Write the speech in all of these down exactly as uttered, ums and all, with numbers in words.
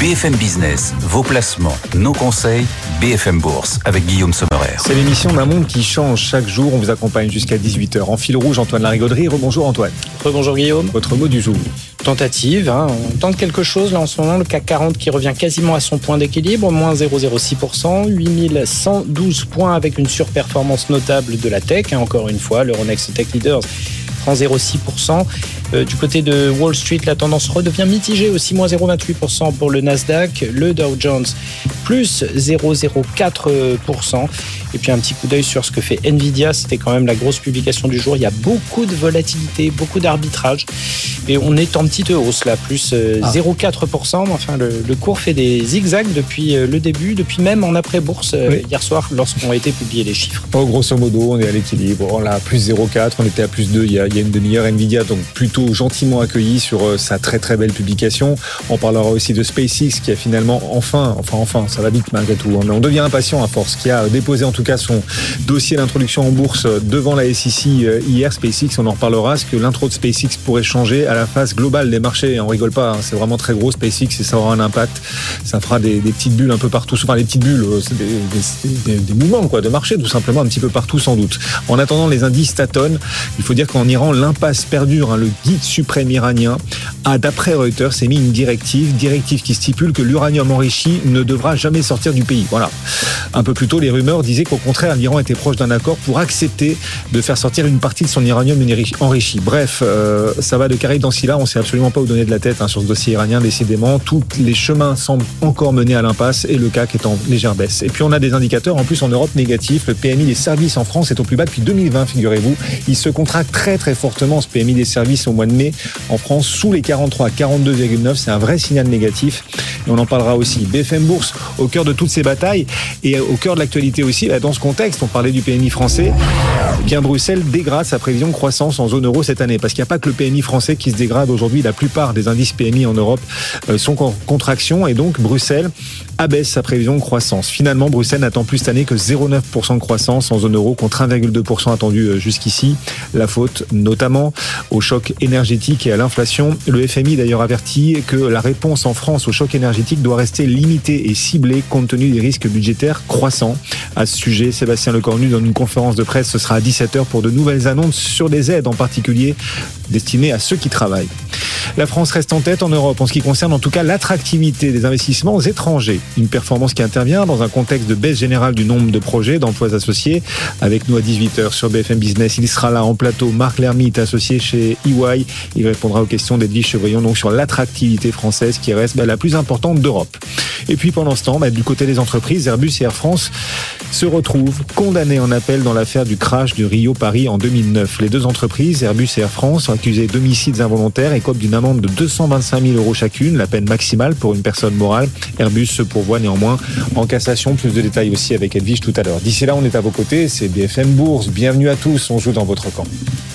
F M Business, vos placements, nos conseils, B F M Bourse avec Guillaume Sommerer. C'est l'émission d'un monde qui change chaque jour. On vous accompagne jusqu'à dix-huit heures. En fil rouge, Antoine Larigauderie. Rebonjour Antoine. Rebonjour Guillaume. Votre mot du jour. Tentative, hein. On tente quelque chose là en ce moment. Le C A C quarante qui revient quasiment à son point d'équilibre, moins zéro virgule zéro six pour cent, huit mille cent douze points avec une surperformance notable de la tech. Hein, encore une fois, l'Euronext Tech Leaders prend zéro virgule six pour cent. Euh, du côté de Wall Street, la tendance redevient mitigée, aussi moins zéro virgule vingt-huit pour cent pour le Nasdaq, le Dow Jones plus zéro virgule zéro quatre pour cent. Et puis un petit coup d'œil sur ce que fait Nvidia, c'était quand même la grosse publication du jour. Il y a beaucoup de volatilité, beaucoup d'arbitrage. Et on est en petite hausse là, plus ah. zéro virgule quatre pour cent. Enfin, le, le cours fait des zigzags depuis le début, depuis même en après-bourse oui. hier soir lorsqu'ont été publiés les chiffres. Oh, grosso modo, on est à l'équilibre. On a plus zéro virgule quatre, on était à plus deux il y a, il y a une demi-heure. Nvidia, donc plutôt gentiment accueilli sur sa très très belle publication. On parlera aussi de SpaceX qui a finalement enfin, enfin, enfin, ça va vite malgré tout. Mais on devient impatient à force, qui a déposé en tout cas son dossier d'introduction en bourse devant la S E C hier. SpaceX, on en reparlera. Est-ce que l'intro de SpaceX pourrait changer à la face globale des marchés? On rigole pas, hein, c'est vraiment très gros SpaceX et ça aura un impact. Ça fera des, des petites bulles un peu partout. Enfin, les petites bulles, c'est des, des, des, des mouvements quoi, de marché tout simplement, un petit peu partout sans doute. En attendant, les indices tâtonnent. Il faut dire qu'en Iran, l'impasse perdure. Hein, le guide suprême iranien a, d'après Reuters, émis une directive, directive qui stipule que l'uranium enrichi ne devra jamais sortir du pays. Voilà. Un peu plus tôt, les rumeurs disaient qu'au contraire, l'Iran était proche d'un accord pour accepter de faire sortir une partie de son uranium enrichi. Bref, euh, ça va de Caraïbes dans Scylla. On ne sait absolument pas où donner de la tête hein, sur ce dossier iranien, décidément. Tous les chemins semblent encore mener à l'impasse et le C A C est en légère baisse. Et puis on a des indicateurs en plus en Europe négatifs. Le P M I des services en France est au plus bas depuis deux mille vingt, figurez-vous. Il se contracte très très fortement, ce P M I des services au mois de mai en France, sous les quarante-trois, quarante-deux virgule neuf. C'est un vrai signal négatif. Et on en parlera aussi. B F M Bourse, au cœur de toutes ces batailles et au cœur de l'actualité aussi, dans ce contexte, on parlait du P M I français. Bien, Bruxelles dégrade sa prévision de croissance en zone euro cette année, parce qu'il n'y a pas que le P M I français qui se dégrade aujourd'hui. La plupart des indices P M I en Europe sont en contraction et donc Bruxelles abaisse sa prévision de croissance. Finalement, Bruxelles n'attend plus cette année que zéro virgule neuf pour cent de croissance en zone euro contre un virgule deux pour cent attendu jusqu'ici. La faute notamment au choc énergétique et à l'inflation. Le F M I d'ailleurs avertit que la réponse en France au choc énergétique doit rester limitée et ciblée compte tenu des risques budgétaires croissants. À ce sujet, Sébastien Lecornu, dans une conférence de presse, ce sera à dix-sept heures pour de nouvelles annonces sur des aides en particulier destinées à ceux qui travaillent. La France reste en tête en Europe en ce qui concerne en tout cas l'attractivité des investissements étrangers. Une performance qui intervient dans un contexte de baisse générale du nombre de projets, d'emplois associés. Avec nous à dix-huit heures sur B F M Business, il sera là en plateau. Marc Lermite, associé chez E Y. Il répondra aux questions d'Edwige Chevrillon donc sur l'attractivité française qui reste bah, la plus importante d'Europe. Et puis pendant ce temps, bah, du côté des entreprises, Airbus et Air France se retrouvent condamnés en appel dans l'affaire du crash du Rio-Paris en deux mille neuf. Les deux entreprises, Airbus et Air France, sont accusées d'homicides involontaires et copent d'une amende de deux cent vingt-cinq mille euros chacune, la peine maximale pour une personne morale. Airbus se pourvoit néanmoins en cassation. Plus de détails aussi avec Edwige tout à l'heure. D'ici là, on est à vos côtés. C'est B F M Bourse. Bienvenue à tous. On joue dans votre camp.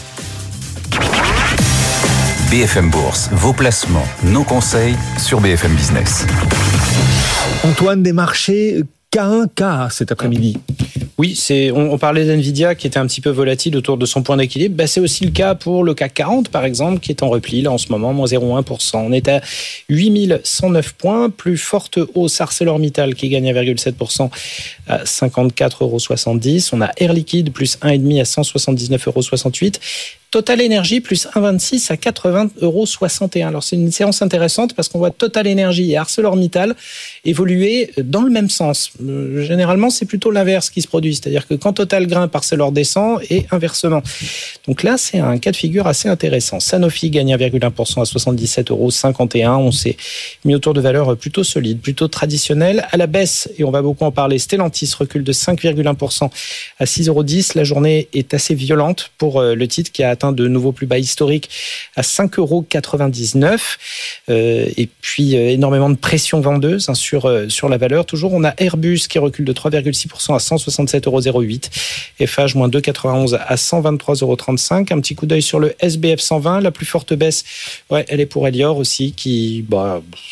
B F M Bourse, vos placements, nos conseils sur B F M Business. Antoine, des marchés K un K cet après-midi. Oui, c'est, on, on parlait d'Nvidia qui était un petit peu volatile autour de son point d'équilibre. Bah, c'est aussi le cas pour le C A C quarante, par exemple, qui est en repli là en ce moment, moins zéro virgule un pour cent. On est à huit mille cent neuf points, plus forte hausse ArcelorMittal qui gagne un virgule sept pour cent à cinquante-quatre euros soixante-dix. On a Air Liquide plus un virgule cinq à cent soixante-dix-neuf euros soixante-huit. Total Energy plus un virgule vingt-six à quatre-vingts euros soixante et un. Alors c'est une séance intéressante parce qu'on voit Total Energy et ArcelorMittal évoluer dans le même sens. Euh, généralement, c'est plutôt l'inverse qui se produit, c'est-à-dire que quand Total grimpe, Arcelor descend et inversement. Donc là, c'est un cas de figure assez intéressant. Sanofi gagne un virgule un pour cent à soixante-dix-sept euros cinquante et un. On s'est mis autour de valeurs plutôt solides, plutôt traditionnelles. À la baisse, et on va beaucoup en parler, Stellantis recule de cinq virgule un pour cent à six euros dix. La journée est assez violente pour le titre qui a atteint de nouveaux plus bas historiques à cinq euros quatre-vingt-dix-neuf. Euh, et puis, euh, énormément de pression vendeuse hein, sur, euh, sur la valeur. Toujours, on a Airbus qui recule de trois virgule six pour cent à cent soixante-sept euros zéro huit. F H, moins deux virgule quatre-vingt-onze à cent vingt-trois euros trente-cinq. Un petit coup d'œil sur le S B F cent vingt. La plus forte baisse, ouais, elle est pour Elior aussi, qui... Bah,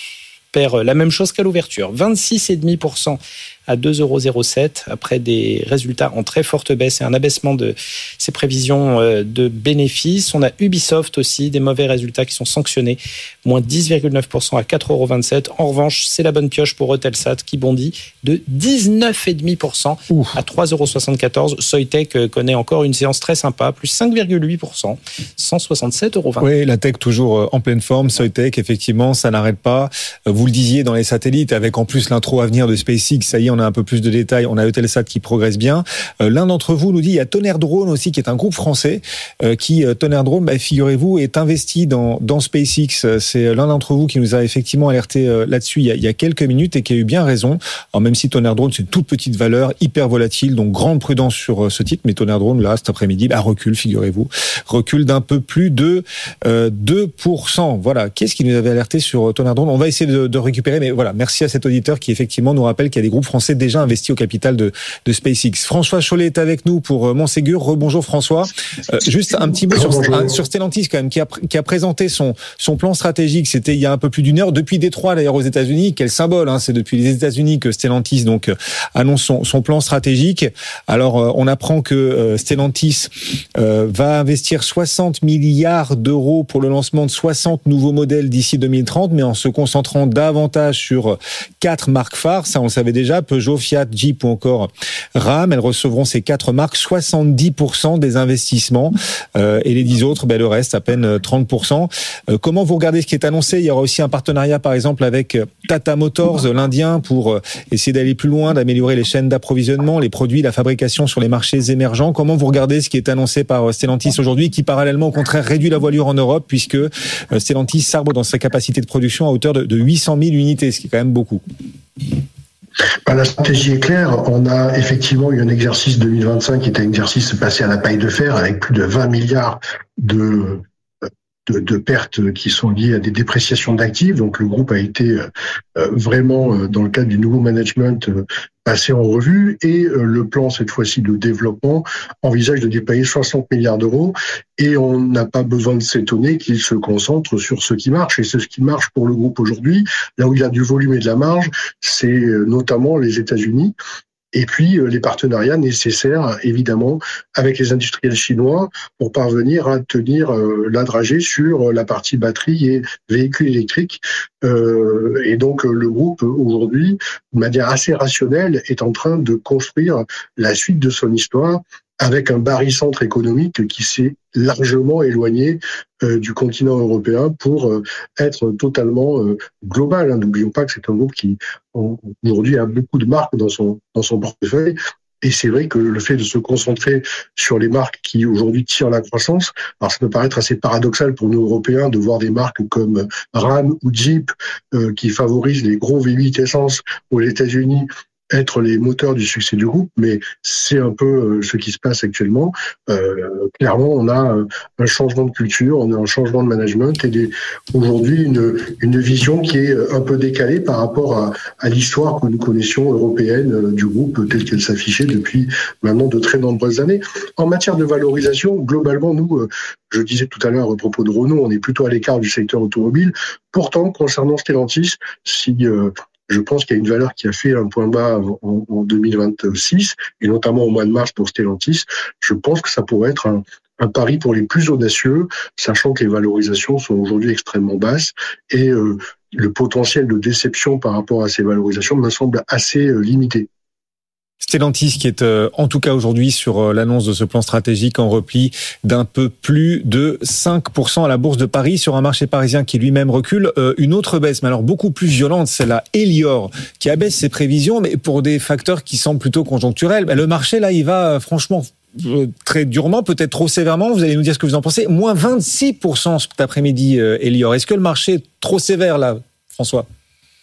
perd la même chose qu'à l'ouverture, vingt-six virgule cinq pour cent à deux euros zéro sept après des résultats en très forte baisse et un abaissement de ses prévisions de bénéfices. On a Ubisoft aussi, des mauvais résultats qui sont sanctionnés, moins dix virgule neuf pour cent à quatre euros vingt-sept. En revanche, c'est la bonne pioche pour Eutelsat qui bondit de dix-neuf virgule cinq pour cent Ouf. À trois euros soixante-quatorze. Soitec connaît encore une séance très sympa, plus cinq virgule huit pour cent, cent soixante-sept euros vingt. Oui, la tech toujours en pleine forme. Soitec, effectivement, ça n'arrête pas. Vous le disiez dans les satellites, avec en plus l'intro à venir de SpaceX, ça y est, on a un peu plus de détails. On a Eutelsat qui progresse bien. Euh, l'un d'entre vous nous dit, il y a Tonnerre Drone aussi, qui est un groupe français, euh, qui, euh, Tonnerre Drone, bah, figurez-vous, est investi dans, dans SpaceX. C'est l'un d'entre vous qui nous a effectivement alerté euh, là-dessus il y, a, il y a quelques minutes et qui a eu bien raison. Alors, même si Tonnerre Drone, c'est une toute petite valeur, hyper volatile, donc grande prudence sur euh, ce titre. Mais Tonnerre Drone, là, cet après-midi, bah, recule, figurez-vous. Recule d'un peu plus de euh, deux pour cent. Voilà. Qu'est-ce qui nous avait alerté sur Tonnerre Drone? On va essayer de, de récupérer, mais voilà. Merci à cet auditeur qui, effectivement, nous rappelle qu'il y a des groupes français déjà investis au capital de, de SpaceX. François Chollet est avec nous pour Montségur. Rebonjour François. Euh, juste un petit mot sur, un, sur Stellantis quand même, qui a, qui a présenté son, son plan stratégique. C'était il y a un peu plus d'une heure. Depuis Détroit, d'ailleurs, aux États-Unis. Quel symbole, hein. C'est depuis les États-Unis que Stellantis donc annonce son, son plan stratégique. Alors, euh, on apprend que euh, Stellantis euh, va investir soixante milliards d'euros pour le lancement de soixante nouveaux modèles d'ici deux mille trente, mais en se concentrant davantage sur quatre marques phares. Ça, on le savait déjà. Peugeot, Fiat, Jeep ou encore Ram. Elles recevront ces quatre marques soixante-dix pour cent des investissements euh, et les dix autres, ben, le reste, à peine trente pour cent. Euh, comment vous regardez ce qui est annoncé? Il y aura aussi un partenariat, par exemple, avec Tata Motors, l'Indien, pour essayer d'aller plus loin, d'améliorer les chaînes d'approvisionnement, les produits, la fabrication sur les marchés émergents. Comment vous regardez ce qui est annoncé par Stellantis aujourd'hui, qui parallèlement, au contraire, réduit la voilure en Europe, puisque Stellantis s'arbre dans sa capacité de production à hauteur de, de huit cent mille unités, ce qui est quand même beaucoup. Ben, la stratégie est claire. On a effectivement eu un exercice deux mille vingt-cinq qui était un exercice passé à la paille de fer avec plus de vingt milliards de, de, de pertes qui sont liées à des dépréciations d'actifs. Donc le groupe a été euh, vraiment, euh, dans le cadre du nouveau management, euh, passé en revue et euh, le plan, cette fois-ci, de développement envisage de déployer soixante milliards d'euros et on n'a pas besoin de s'étonner qu'il se concentre sur ce qui marche et c'est ce qui marche pour le groupe aujourd'hui. Là où il y a du volume et de la marge, c'est euh, notamment les États-Unis. Et puis, les partenariats nécessaires, évidemment, avec les industriels chinois pour parvenir à tenir euh, la dragée sur la partie batterie et véhicules électriques. Euh, et donc, le groupe, aujourd'hui, de manière assez rationnelle, est en train de construire la suite de son histoire avec un barycentre économique qui s'est largement éloigné euh, du continent européen pour euh, être totalement euh, global. Hein. N'oublions pas que c'est un groupe qui aujourd'hui a beaucoup de marques dans son dans son portefeuille. Et c'est vrai que le fait de se concentrer sur les marques qui aujourd'hui tirent la croissance, alors ça peut paraître assez paradoxal pour nous Européens de voir des marques comme Ram ou Jeep euh, qui favorisent les gros V huit essence aux États-Unis être les moteurs du succès du groupe, mais c'est un peu ce qui se passe actuellement. Euh, clairement, on a un changement de culture, on a un changement de management et des, aujourd'hui une, une vision qui est un peu décalée par rapport à, à l'histoire que nous connaissions européenne du groupe telle qu'elle s'affichait depuis maintenant de très nombreuses années. En matière de valorisation, globalement, nous, je disais tout à l'heure à propos de Renault, on est plutôt à l'écart du secteur automobile. Pourtant, concernant Stellantis, si euh, je pense qu'il y a une valeur qui a fait un point bas en, en deux mille vingt-six, et notamment au mois de mars pour Stellantis. Je pense que ça pourrait être un, un pari pour les plus audacieux, sachant que les valorisations sont aujourd'hui extrêmement basses, et euh, le potentiel de déception par rapport à ces valorisations me semble assez euh, limité. Stellantis qui est euh, en tout cas aujourd'hui sur euh, l'annonce de ce plan stratégique en repli d'un peu plus de cinq pour cent à la Bourse de Paris sur un marché parisien qui lui-même recule. Euh, une autre baisse, mais alors beaucoup plus violente, c'est la Elior qui abaisse ses prévisions, mais pour des facteurs qui semblent plutôt conjoncturels. Le marché là, il va euh, franchement euh, très durement, peut-être trop sévèrement. Vous allez nous dire ce que vous en pensez. Moins vingt-six pour cent cet après-midi, euh, Elior. Est-ce que le marché est trop sévère là, François ?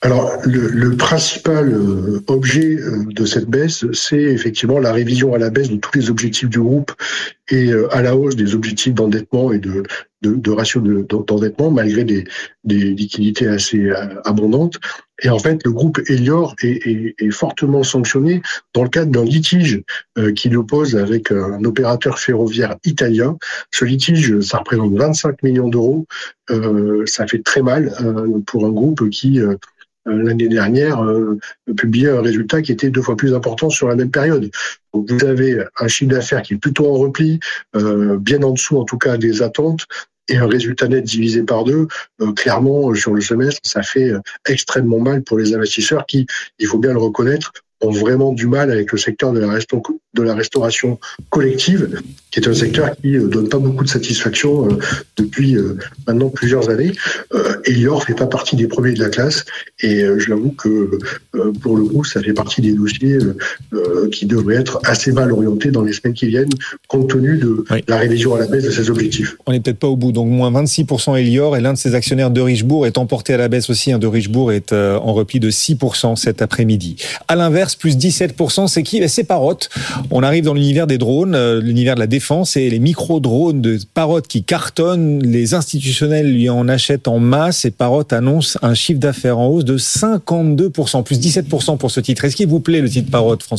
Alors, le, le principal euh, objet euh, de cette baisse, c'est effectivement la révision à la baisse de tous les objectifs du groupe et euh, à la hausse des objectifs d'endettement et de, de, de ratio de, d'endettement, malgré des, des liquidités assez euh, abondantes. Et en fait, le groupe Elior est, est, est fortement sanctionné dans le cadre d'un litige euh, qui l'oppose avec un opérateur ferroviaire italien. Ce litige, ça représente vingt-cinq millions d'euros. Euh, ça fait très mal euh, pour un groupe qui... Euh, l'année dernière, euh, publiait un résultat qui était deux fois plus important sur la même période. Donc vous avez un chiffre d'affaires qui est plutôt en repli, euh, bien en dessous en tout cas des attentes, et un résultat net divisé par deux. Euh, clairement, sur le semestre, ça fait extrêmement mal pour les investisseurs qui, il faut bien le reconnaître, ont vraiment du mal avec le secteur de la, resta- de la restauration collective, qui est un secteur qui ne donne pas beaucoup de satisfaction euh, depuis euh, maintenant plusieurs années. Euh, Elior fait pas partie des premiers de la classe, et euh, je l'avoue que euh, pour le coup, ça fait partie des dossiers euh, qui devraient être assez mal orientés dans les semaines qui viennent, compte tenu de oui. la révision à la baisse de ses objectifs. On n'est peut-être pas au bout, donc moins vingt-six pour cent Elior, et l'un de ses actionnaires de Richebourg est emporté à la baisse aussi. Hein, de Richebourg est euh, en repli de six pour cent cet après-midi. À l'inverse, plus dix-sept pour cent, c'est qui ? C'est Parrot. On arrive dans l'univers des drones, euh, l'univers de la défense, et les micro-drones de Parrot qui cartonnent. Les institutionnels lui en achètent en masse, et Parrot annonce un chiffre d'affaires en hausse de cinquante-deux pour cent, plus dix-sept pour cent pour ce titre. Est-ce qu'il vous plaît le titre Parrot, François ?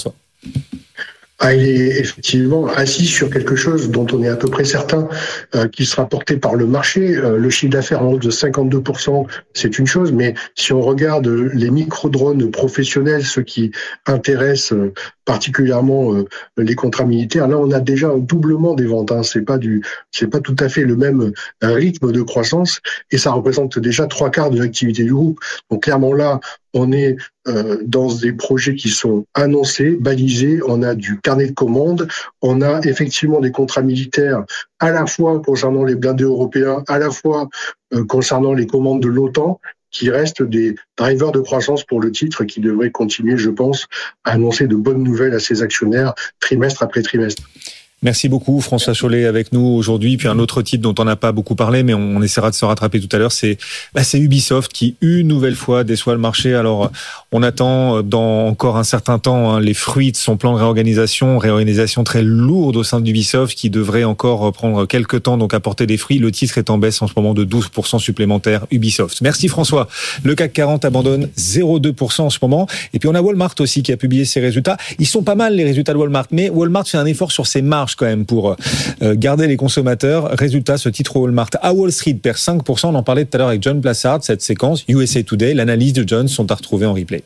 Ah, il est effectivement assis sur quelque chose dont on est à peu près certain euh, qu'il sera porté par le marché. Euh, le chiffre d'affaires en hausse de cinquante-deux pour cent, c'est une chose, mais si on regarde les micro-drones professionnels, ceux qui intéressent euh, particulièrement euh, les contrats militaires, là on a déjà un doublement des ventes. Hein. C'est pas du, c'est pas tout à fait le même euh, rythme de croissance, et ça représente déjà trois quarts de l'activité du groupe. Donc clairement là, on est euh, dans des projets qui sont annoncés, balisés, on a du carnet de commandes, on a effectivement des contrats militaires à la fois concernant les blindés européens, à la fois euh, concernant les commandes de l'OTAN, qui restent des drivers de croissance pour le titre, qui devraient continuer, je pense, à annoncer de bonnes nouvelles à ses actionnaires trimestre après trimestre. Merci beaucoup François Chollet avec nous aujourd'hui. Puis un autre titre dont on n'a pas beaucoup parlé, mais on essaiera de se rattraper tout à l'heure, c'est, bah, c'est Ubisoft qui une nouvelle fois déçoit le marché. Alors on attend dans encore un certain temps hein, les fruits de son plan de réorganisation, réorganisation très lourde au sein d'Ubisoft qui devrait encore prendre quelques temps, donc apporter des fruits. Le titre est en baisse en ce moment de douze pour cent supplémentaire Ubisoft. Merci François. Le C A C quarante abandonne zéro virgule deux pour cent en ce moment. Et puis on a Walmart aussi qui a publié ses résultats. Ils sont pas mal les résultats de Walmart, mais Walmart fait un effort sur ses marges quand même pour euh, garder les consommateurs. Résultat, ce titre Walmart à Wall Street perd cinq pour cent. On en parlait tout à l'heure avec John Plassard. Cette séquence U S A Today, l'analyse de John sont à retrouver en replay.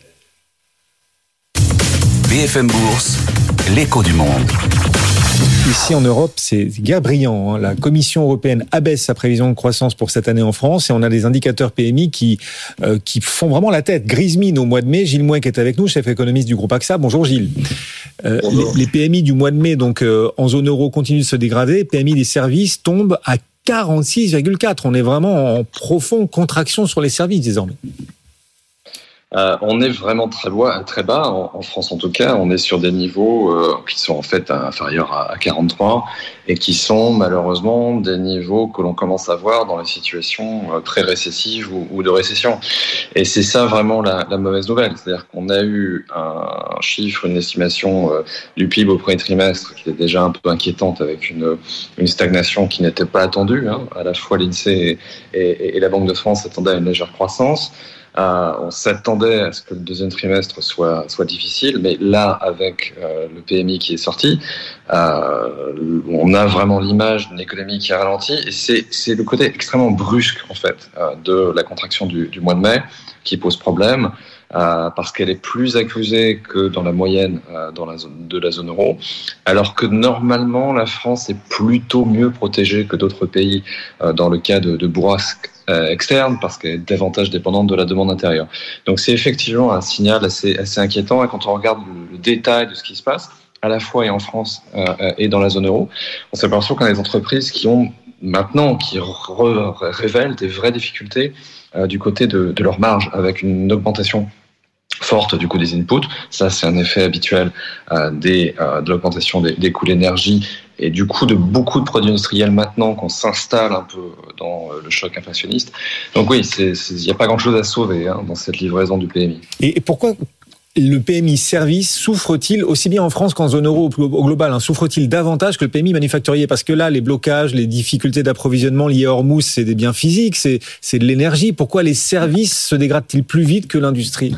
B F M Bourse, l'écho du monde. Ici en Europe, c'est guère brillant. La Commission européenne abaisse sa prévision de croissance pour cette année en France et on a des indicateurs P M I qui euh, qui font vraiment la tête. Grise mine au mois de mai. Gilles Mouek est avec nous, chef économiste du groupe AXA. Bonjour Gilles. Euh, Bonjour. Les, les P M I du mois de mai, donc euh, en zone euro, continuent de se dégrader. P M I des services tombe à quarante-six virgule quatre. On est vraiment en profonde contraction sur les services désormais. Euh, on est vraiment très bas, très bas en, en France en tout cas. On est sur des niveaux euh, qui sont en fait inférieurs à, à quarante-trois et qui sont malheureusement des niveaux que l'on commence à voir dans les situations euh, très récessives ou, ou de récession. Et c'est ça vraiment la, la mauvaise nouvelle. C'est-à-dire qu'on a eu un, un chiffre, une estimation euh, du P I B au premier trimestre qui est déjà un peu inquiétante avec une, une stagnation qui n'était pas attendue. Hein. À la fois l'INSEE et, et, et la Banque de France s'attendaient à une légère croissance. Euh, on s'attendait à ce que le deuxième trimestre soit, soit difficile, mais là, avec euh, le P M I qui est sorti, euh, on a vraiment l'image d'une économie qui a ralenti, et c'est, c'est le côté extrêmement brusque, en fait, euh, de la contraction du, du mois de mai qui pose problème, euh, parce qu'elle est plus accusée que dans la moyenne euh, dans la zone, de la zone euro, alors que normalement, la France est plutôt mieux protégée que d'autres pays euh, dans le cas de, de bourrasques externe parce qu'elle est davantage dépendante de la demande intérieure. Donc c'est effectivement un signal assez, assez inquiétant et quand on regarde le, le détail de ce qui se passe, à la fois et en France euh, et dans la zone euro, on s'aperçoit qu'on a des entreprises qui ont maintenant, qui re- révèlent des vraies difficultés euh, du côté de, de leur marge avec une augmentation forte du coût des inputs. Ça, c'est un effet habituel euh, des, euh, de l'augmentation des, des coûts de l'énergie et du coup de beaucoup de produits industriels maintenant qu'on s'installe un peu dans le choc inflationniste. Donc oui, il n'y a pas grand-chose à sauver hein, dans cette livraison du P M I. Et pourquoi le P M I service souffre-t-il aussi bien en France qu'en zone euro au global hein, souffre-t-il davantage que le P M I manufacturier? Parce que là, les blocages, les difficultés d'approvisionnement liées à Hormuz, c'est des biens physiques, c'est, c'est de l'énergie. Pourquoi les services se dégradent-ils plus vite que l'industrie?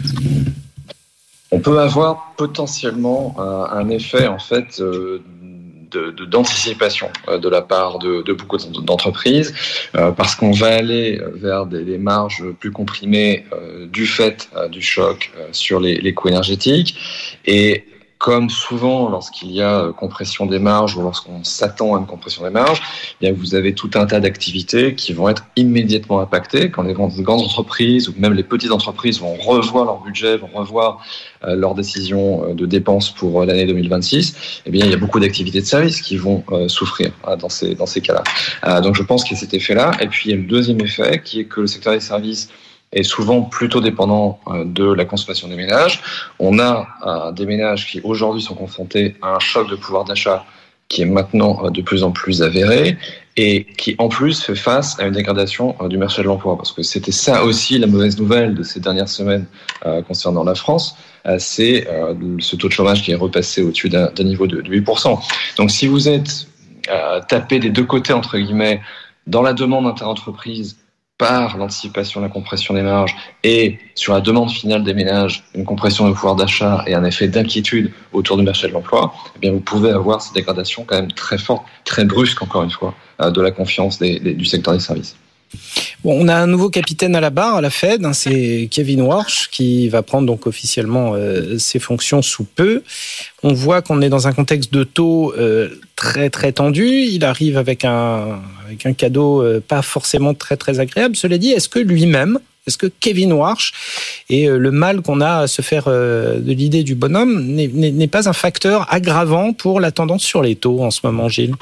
On peut avoir potentiellement un, un effet en fait euh, de, de, d'anticipation euh, de la part de, de beaucoup d'entreprises euh, parce qu'on va aller vers des, des marges plus comprimées euh, du fait euh, du choc euh, sur les, les coûts énergétiques. Et comme souvent lorsqu'il y a compression des marges ou lorsqu'on s'attend à une compression des marges, eh bien vous avez tout un tas d'activités qui vont être immédiatement impactées quand les grandes, grandes entreprises ou même les petites entreprises vont revoir leur budget, vont revoir euh, leurs décisions de dépenses pour l'année deux mille vingt-six. Eh bien il y a beaucoup d'activités de services qui vont euh, souffrir hein, dans ces dans ces cas-là. Euh, donc je pense qu'il y a cet effet-là. Et puis il y a le deuxième effet qui est que le secteur des services est souvent plutôt dépendant de la consommation des ménages. On a euh, des ménages qui aujourd'hui sont confrontés à un choc de pouvoir d'achat qui est maintenant de plus en plus avéré et qui en plus fait face à une dégradation du marché de l'emploi. Parce que c'était ça aussi la mauvaise nouvelle de ces dernières semaines euh, concernant la France, euh, c'est euh, ce taux de chômage qui est repassé au-dessus d'un, d'un niveau de, de huit pour cent. Donc si vous êtes euh, tapé des deux côtés, entre guillemets, dans la demande interentreprise, par l'anticipation de la compression des marges et sur la demande finale des ménages, une compression du pouvoir d'achat et un effet d'inquiétude autour du marché de l'emploi, eh bien vous pouvez avoir cette dégradation quand même très forte, très brusque encore une fois, de la confiance des, des, du secteur des services. Bon, on a un nouveau capitaine à la barre à la Fed, hein, c'est Kevin Warsh qui va prendre donc officiellement euh, ses fonctions sous peu. On voit qu'on est dans un contexte de taux euh, très très tendu. Il arrive avec un avec un cadeau euh, pas forcément très très agréable. Cela dit, est-ce que lui-même, est-ce que Kevin Warsh et euh, le mal qu'on a à se faire euh, de l'idée du bonhomme n'est, n'est, n'est pas un facteur aggravant pour la tendance sur les taux en ce moment, Gilles?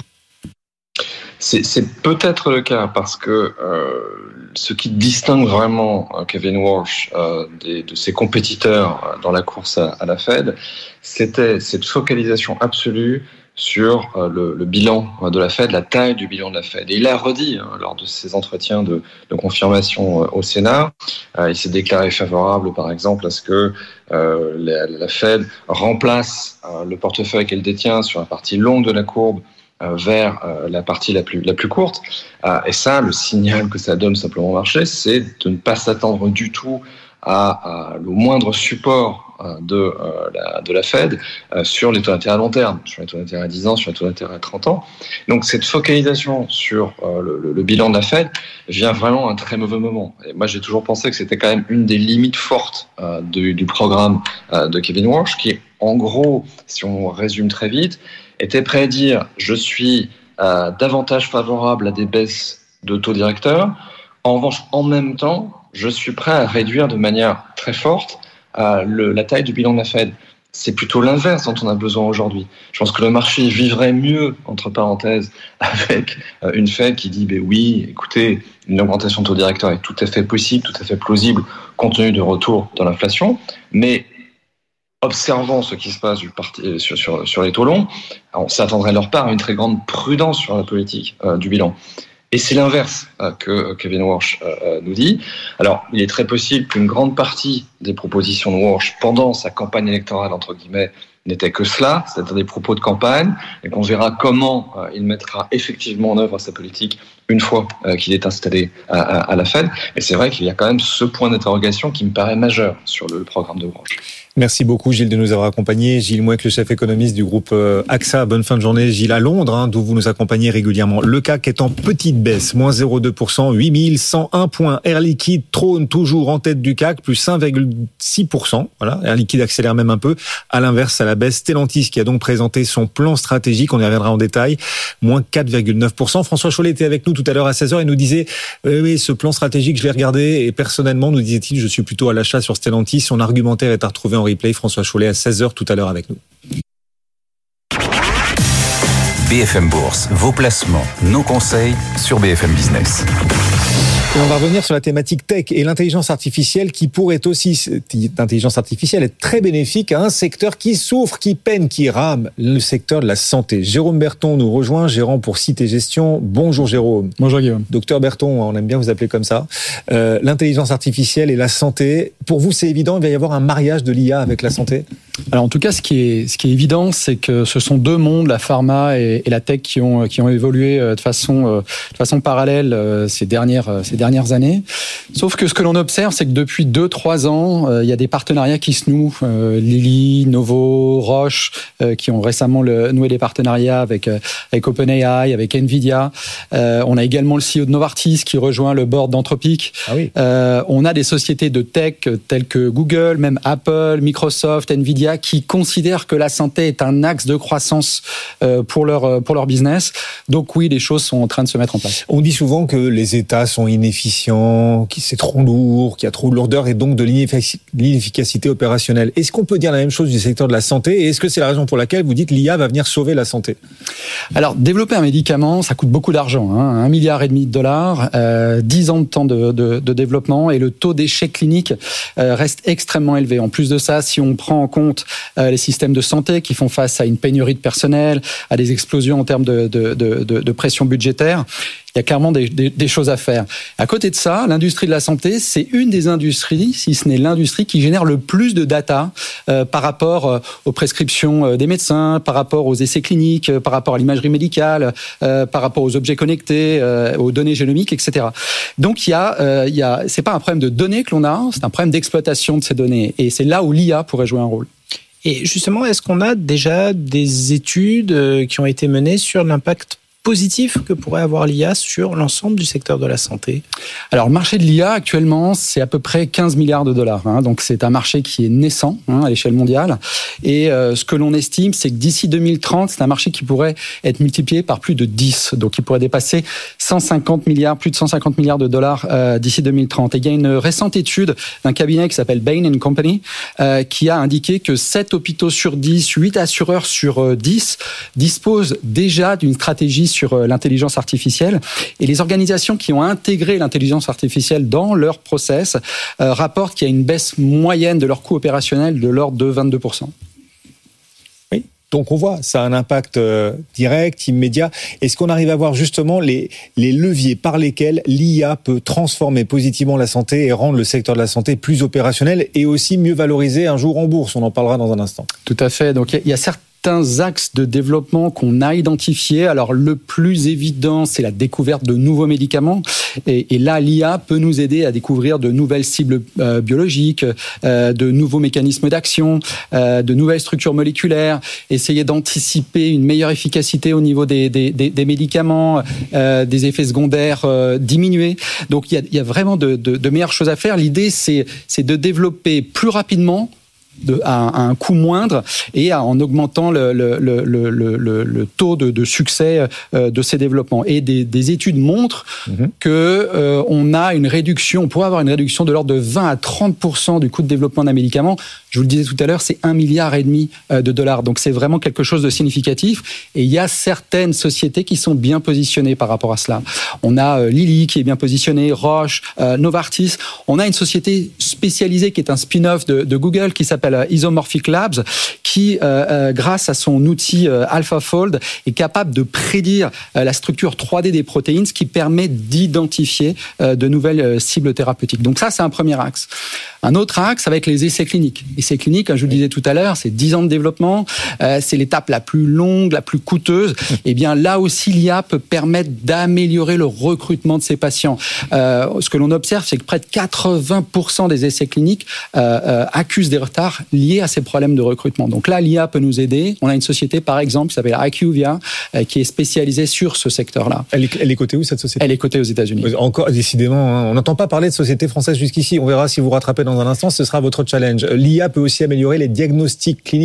C'est, c'est peut-être le cas parce que euh, ce qui distingue vraiment euh, Kevin Warsh euh, des, de ses compétiteurs euh, dans la course à, à la Fed, c'était cette focalisation absolue sur euh, le, le bilan de la Fed, la taille du bilan de la Fed. Et il a redit hein, lors de ses entretiens de, de confirmation euh, au Sénat, euh, il s'est déclaré favorable par exemple à ce que euh, la, la Fed remplace euh, le portefeuille qu'elle détient sur la partie longue de la courbe vers la partie la plus la plus courte. Et ça, le signal que ça donne simplement au marché, c'est de ne pas s'attendre du tout à, à le moindre support de la de la Fed sur les taux d'intérêt à long terme, sur les taux d'intérêt à dix ans, sur les taux d'intérêt à trente ans. Donc cette focalisation sur le, le, le bilan de la Fed vient vraiment à un très mauvais moment. Et moi, j'ai toujours pensé que c'était quand même une des limites fortes du, du programme de Kevin Warsh, qui est en gros, si on résume très vite, était prêt à dire « je suis euh, davantage favorable à des baisses de taux directeurs ». En revanche, en même temps, je suis prêt à réduire de manière très forte euh, le, la taille du bilan de la Fed. C'est plutôt l'inverse dont on a besoin aujourd'hui. Je pense que le marché vivrait mieux, entre parenthèses, avec euh, une Fed qui dit ben « oui, écoutez, une augmentation de taux directeur est tout à fait possible, tout à fait plausible, compte tenu du retour de l'inflation », mais observant ce qui se passe du parti, sur, sur, sur les taux longs, on s'attendrait de leur part à une très grande prudence sur la politique euh, du bilan. Et c'est l'inverse euh, que Kevin Warsh euh, nous dit. Alors, il est très possible qu'une grande partie des propositions de Warsh pendant sa campagne électorale, entre guillemets, n'était que cela, c'est-à-dire des propos de campagne, et qu'on verra comment euh, il mettra effectivement en œuvre sa politique une fois euh, qu'il est installé à, à, à la Fed. Et c'est vrai qu'il y a quand même ce point d'interrogation qui me paraît majeur sur le, le programme de Warsh. Merci beaucoup Gilles de nous avoir accompagnés. Gilles Mouek, le chef économiste du groupe A X A. Bonne fin de journée Gilles à Londres, hein, d'où vous nous accompagnez régulièrement. Le C A C est en petite baisse, moins zéro virgule deux pour cent, huit mille cent un points. Air Liquide trône toujours en tête du C A C, plus un virgule six pour cent. Voilà, Air Liquide accélère même un peu. À l'inverse, à la baisse, Stellantis qui a donc présenté son plan stratégique, on y reviendra en détail, moins quatre virgule neuf pour cent. François Chollet était avec nous tout à l'heure à seize heures et nous disait oui, oui, ce plan stratégique, je l'ai regardé et personnellement, nous disait-il, je suis plutôt à l'achat sur Stellantis. Son argumentaire est à retrouver en replay. François Chollet à seize heures tout à l'heure avec nous. B F M Bourse, vos placements, nos conseils sur B F M Business. Et on va revenir sur la thématique tech et l'intelligence artificielle qui pourrait aussi, l'intelligence artificielle est très bénéfique à un secteur qui souffre, qui peine, qui rame, le secteur de la santé. Jérôme Berton nous rejoint, gérant pour Cité Gestion. Bonjour Jérôme. Bonjour Guillaume. Docteur Berton, on aime bien vous appeler comme ça. Euh, l'intelligence artificielle et la santé, pour vous c'est évident, il va y avoir un mariage de l'I A avec la santé ? Alors en tout cas, ce qui est, ce qui est évident, c'est que ce sont deux mondes, la pharma et, et la tech, qui ont, qui ont évolué de façon, de façon parallèle ces dernières, ces dernières années. Sauf que ce que l'on observe, c'est que depuis deux, trois ans, il y a des partenariats qui se nouent. Lilly, Novo, Roche, qui ont récemment le, noué des partenariats avec, avec OpenAI, avec Nvidia. On a également le C E O de Novartis qui rejoint le board d'Anthropic. Ah oui. On a des sociétés de tech telles que Google, même Apple, Microsoft, Nvidia, qui considèrent que la santé est un axe de croissance pour leur, pour leur business. Donc oui, les choses sont en train de se mettre en place. On dit souvent que les États sont inefficients, que c'est trop lourd, qu'il y a trop de lourdeur et donc de l'inefficacité opérationnelle. Est-ce qu'on peut dire la même chose du secteur de la santé et est-ce que c'est la raison pour laquelle vous dites l'I A va venir sauver la santé ? Alors, développer un médicament, ça coûte beaucoup d'argent, hein, un milliard et demi de dollars, euh, dix ans de temps de, de, de développement et le taux d'échec clinique euh, reste extrêmement élevé. En plus de ça, si on prend en compte euh, les systèmes de santé qui font face à une pénurie de personnel, à des explosions en termes de, de, de, de, de pression budgétaire, il y a clairement des, des, des choses à faire. À côté de ça, l'industrie de la santé, c'est une des industries, si ce n'est l'industrie, qui génère le plus de data euh, par rapport euh, aux prescriptions euh, des médecins, par rapport aux essais cliniques, euh, par rapport à l'imagerie médicale, euh, par rapport aux objets connectés, euh, aux données génomiques, et cetera. Donc il y a, euh, il y a, c'est pas un problème de données que l'on a, c'est un problème d'exploitation de ces données. Et c'est là où l'I A pourrait jouer un rôle. Et justement, est-ce qu'on a déjà des études qui ont été menées sur l'impact positif que pourrait avoir l'I A sur l'ensemble du secteur de la santé? Alors, le marché de l'I A, actuellement, c'est à peu près quinze milliards de dollars. Hein, donc, c'est un marché qui est naissant hein, à l'échelle mondiale. Et euh, ce que l'on estime, c'est que d'ici deux mille trente, c'est un marché qui pourrait être multiplié par plus de dix. Donc, il pourrait dépasser cent cinquante milliards, plus de cent cinquante milliards de dollars euh, d'ici deux mille trente. Et il y a une récente étude d'un cabinet qui s'appelle Bain and Company euh, qui a indiqué que sept hôpitaux sur dix, huit assureurs sur euh, dix disposent déjà d'une stratégie sur l'intelligence artificielle. Et les organisations qui ont intégré l'intelligence artificielle dans leur process euh, rapportent qu'il y a une baisse moyenne de leur coût opérationnel de l'ordre de vingt-deux pour cent. Oui, donc on voit, ça a un impact euh, direct, immédiat. Est-ce qu'on arrive à voir justement les, les leviers par lesquels l'I A peut transformer positivement la santé et rendre le secteur de la santé plus opérationnel et aussi mieux valorisé un jour en bourse? On en parlera dans un instant. Tout à fait. Donc il y a certes certains axes de développement qu'on a identifiés. Alors, le plus évident, c'est la découverte de nouveaux médicaments. Et, et là, l'I A peut nous aider à découvrir de nouvelles cibles euh, biologiques, euh, de nouveaux mécanismes d'action, euh, de nouvelles structures moléculaires, essayer d'anticiper une meilleure efficacité au niveau des, des, des, des médicaments, euh, des effets secondaires euh, diminués. Donc, il y a, il y a vraiment de, de, de meilleures choses à faire. L'idée, c'est, c'est de développer plus rapidement, De, à, à un coût moindre et à, en augmentant le, le, le, le, le, le taux de, de succès euh, de ces développements. Et des, des études montrent mmh. que euh, on a une réduction, on pourrait avoir une réduction de l'ordre de vingt à trente pour cent du coût de développement d'un médicament. Je vous le disais tout à l'heure, c'est un milliard et demi de dollars. Donc c'est vraiment quelque chose de significatif. Et il y a certaines sociétés qui sont bien positionnées par rapport à cela. On a euh, Lilly qui est bien positionnée, Roche, euh, Novartis. On a une société spécialisée qui est un spin-off de, de Google qui s'appelle Isomorphic Labs, qui, euh, euh, grâce à son outil euh, AlphaFold, est capable de prédire euh, la structure trois D des protéines, ce qui permet d'identifier euh, de nouvelles euh, cibles thérapeutiques. Donc ça, c'est un premier axe. Un autre axe avec les essais cliniques. Essais cliniques, comme je vous le disais tout à l'heure, c'est dix ans de développement, euh, c'est l'étape la plus longue, la plus coûteuse. Et bien là aussi, l'I A peut permettre d'améliorer le recrutement de ces patients. Euh, ce que l'on observe, c'est que près de quatre-vingts pour cent des essais cliniques euh, euh, accusent des retards liés à ces problèmes de recrutement. Donc là, l'I A peut nous aider. On a une société, par exemple, qui s'appelle IQVIA, euh, qui est spécialisée sur ce secteur-là. Elle est, elle est cotée où, cette société ? Elle est cotée aux États-Unis. Encore, décidément, hein, on n'entend pas parler de société française jusqu'ici. On verra si vous rattrapez dans un instant, ce sera votre challenge. L'I A peut aussi améliorer les diagnostics cliniques.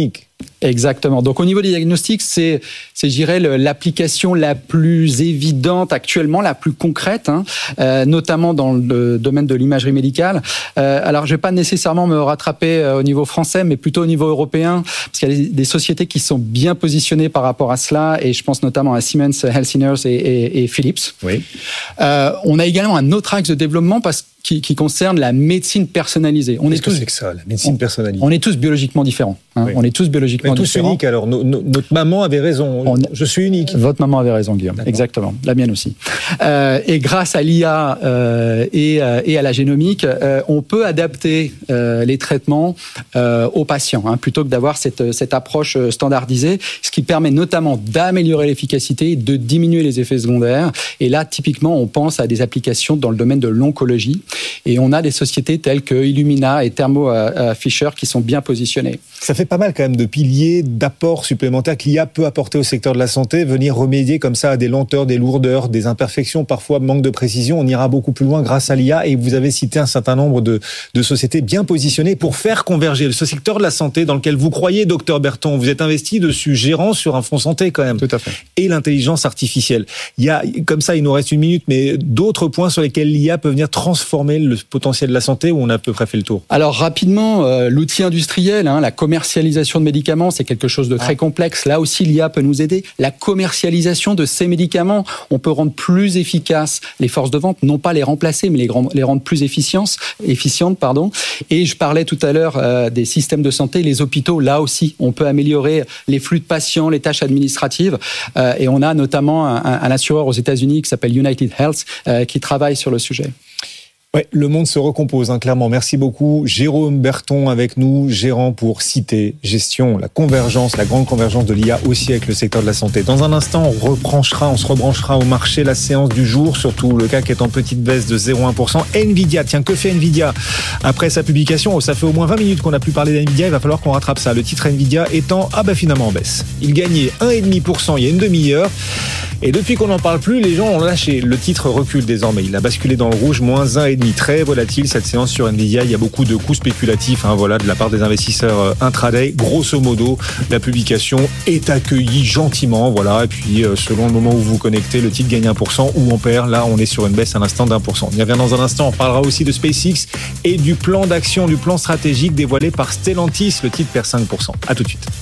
Exactement. Donc au niveau des diagnostics, c'est, c'est je dirais, l'application la plus évidente actuellement, la plus concrète, hein, euh, notamment dans le domaine de l'imagerie médicale. Euh, alors je vais pas nécessairement me rattraper euh, au niveau français, mais plutôt au niveau européen, parce qu'il y a des, des sociétés qui sont bien positionnées par rapport à cela, et je pense notamment à Siemens Healthineers et, et, et Philips. Oui. Euh, on a également un autre axe de développement parce que Qui, qui concerne la médecine personnalisée. On Qu'est-ce est tous, que c'est que ça, la médecine on, personnalisée? On est tous biologiquement différents. Hein. Oui. On est tous biologiquement Mais tous différents. uniques alors. No, no, notre maman avait raison. On, je suis unique. Votre maman avait raison, Guillaume. D'accord. Exactement. La mienne aussi. Euh, et grâce à l'I A euh, et, euh, et à la génomique, euh, on peut adapter euh, les traitements euh, aux patients, hein, plutôt que d'avoir cette, cette approche standardisée, ce qui permet notamment d'améliorer l'efficacité, de diminuer les effets secondaires. Et là, typiquement, on pense à des applications dans le domaine de l'oncologie. Et on a des sociétés telles que Illumina et Thermo Fisher qui sont bien positionnées. Ça fait pas mal quand même de piliers, d'apports supplémentaires que l'I A peut apporter au secteur de la santé, venir remédier comme ça à des lenteurs, des lourdeurs, des imperfections, parfois manque de précision. On ira beaucoup plus loin grâce à l'I A, et vous avez cité un certain nombre de, de sociétés bien positionnées pour faire converger ce secteur de la santé dans lequel vous croyez, docteur Berton. Vous êtes investi dessus, gérant sur un fonds santé quand même. Tout à fait. Et l'intelligence artificielle. Il y a, comme ça, il nous reste une minute, mais d'autres points sur lesquels l'I A peut venir transformer le potentiel de la santé, où on a à peu près fait le tour? Alors rapidement, euh, l'outil industriel, hein, la commercialisation de médicaments, c'est quelque chose de très ah. complexe. Là aussi, l'I A peut nous aider. La commercialisation de ces médicaments, on peut rendre plus efficaces les forces de vente, non pas les remplacer, mais les, les rendre plus efficientes, efficientes, pardon. Et je parlais tout à l'heure euh, des systèmes de santé, les hôpitaux. Là aussi, on peut améliorer les flux de patients, les tâches administratives. Euh, et on a notamment un, un assureur aux États-Unis qui s'appelle United Health euh, qui travaille sur le sujet. Ouais, le monde se recompose, hein, clairement. Merci beaucoup. Jérôme Berton avec nous, gérant pour Cité Gestion, la convergence, la grande convergence de l'I A aussi avec le secteur de la santé. Dans un instant, on rebranchera, on se rebranchera au marché, la séance du jour, surtout le C A C est en petite baisse de zéro virgule un pour cent. Nvidia, tiens, que fait Nvidia après sa publication? Oh, ça fait au moins vingt minutes qu'on n'a plus parlé d'Nvidia, il va falloir qu'on rattrape ça. Le titre Nvidia étant, ah bah finalement en baisse. Il gagnait un virgule cinq pour cent il y a une demi-heure. Et depuis qu'on n'en parle plus, les gens ont lâché. Le titre recule désormais. Il a basculé dans le rouge, moins un virgule cinq. Très volatile cette séance sur Nvidia. Il y a beaucoup de coups spéculatifs, hein, voilà, de la part des investisseurs intraday. Grosso modo, la publication est accueillie gentiment, voilà. Et puis, selon le moment où vous vous connectez, le titre gagne un pour cent ou on perd. Là, on est sur une baisse à l'instant d'un pour cent. On y revient dans un instant. On parlera aussi de SpaceX et du plan d'action, du plan stratégique dévoilé par Stellantis. Le titre perd cinq pour cent. À tout de suite.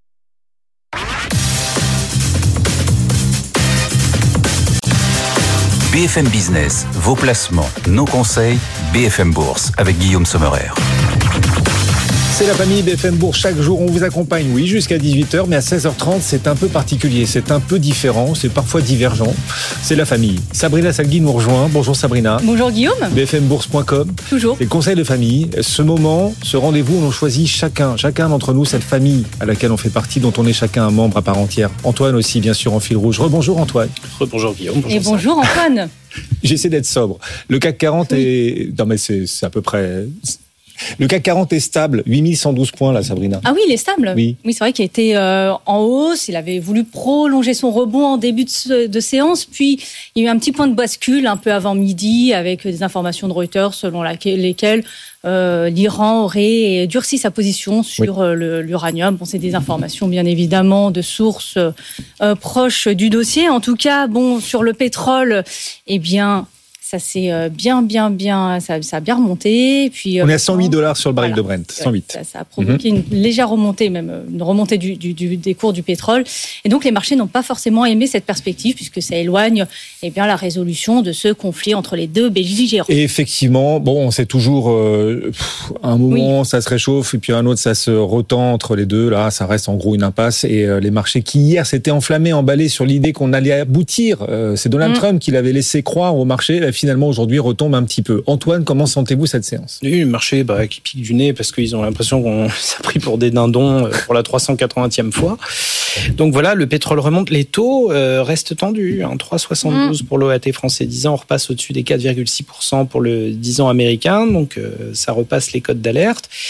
B F M Business, vos placements, nos conseils, B F M Bourse avec Guillaume Sommerer. C'est la famille B F M Bourse. Chaque jour, on vous accompagne, oui, jusqu'à dix-huit heures, mais à seize heures trente, c'est un peu particulier, c'est un peu différent, c'est parfois divergent. C'est la famille. Sabrina Salgui nous rejoint. Bonjour Sabrina. Bonjour Guillaume. B F M bourse point com. Toujours. C'est le conseil de famille. Ce moment, ce rendez-vous, on choisit chacun, chacun d'entre nous, cette famille à laquelle on fait partie, dont on est chacun un membre à part entière. Antoine aussi, bien sûr, en fil rouge. Rebonjour Antoine. Rebonjour Guillaume. Bonjour Et bonjour Antoine. J'essaie d'être sobre. Le C A C quarante oui. est... Non mais c'est, c'est à peu près... Le C A C quarante est stable, huit mille cent douze points là, Sabrina. Ah oui, il est stable. Oui, oui c'est vrai qu'il était euh, en hausse. Il avait voulu prolonger son rebond en début de, de séance, puis il y a eu un petit point de bascule un peu avant midi avec des informations de Reuters selon laquelle, lesquelles euh, l'Iran aurait durci sa position sur oui. le, l'uranium. Bon, c'est des informations bien évidemment de sources euh, proches du dossier. En tout cas, bon, sur le pétrole, eh bien. Ça s'est bien, bien, bien, ça, ça a bien remonté. Puis, on est à cent huit dollars sur le baril voilà, de Brent, cent huit. Ça, ça a provoqué mm-hmm. une légère remontée, même une remontée du, du, du, des cours du pétrole. Et donc, les marchés n'ont pas forcément aimé cette perspective, puisque ça éloigne eh bien, la résolution de ce conflit entre les deux belligérants. Et effectivement, bon, c'est toujours euh, un moment, oui. ça se réchauffe, et puis un autre, ça se retend entre les deux. Là, ça reste en gros une impasse. Et euh, les marchés qui, hier, s'étaient enflammés, emballés sur l'idée qu'on allait aboutir. Euh, c'est Donald mm. Trump qui l'avait laissé croire au marché. Là, finalement, aujourd'hui, retombe un petit peu. Antoine, comment sentez-vous cette séance? Oui, le marché bah, qui pique du nez parce qu'ils ont l'impression qu'on s'est pris pour des dindons pour la trois cent quatre-vingtième fois. Donc voilà, le pétrole remonte. Les taux euh, restent tendus. Hein, trois virgule soixante-douze mmh. pour l'O A T français dix ans. On repasse au-dessus des quatre virgule six pour cent pour le dix ans américain. Donc euh, ça repasse les codes d'alerte.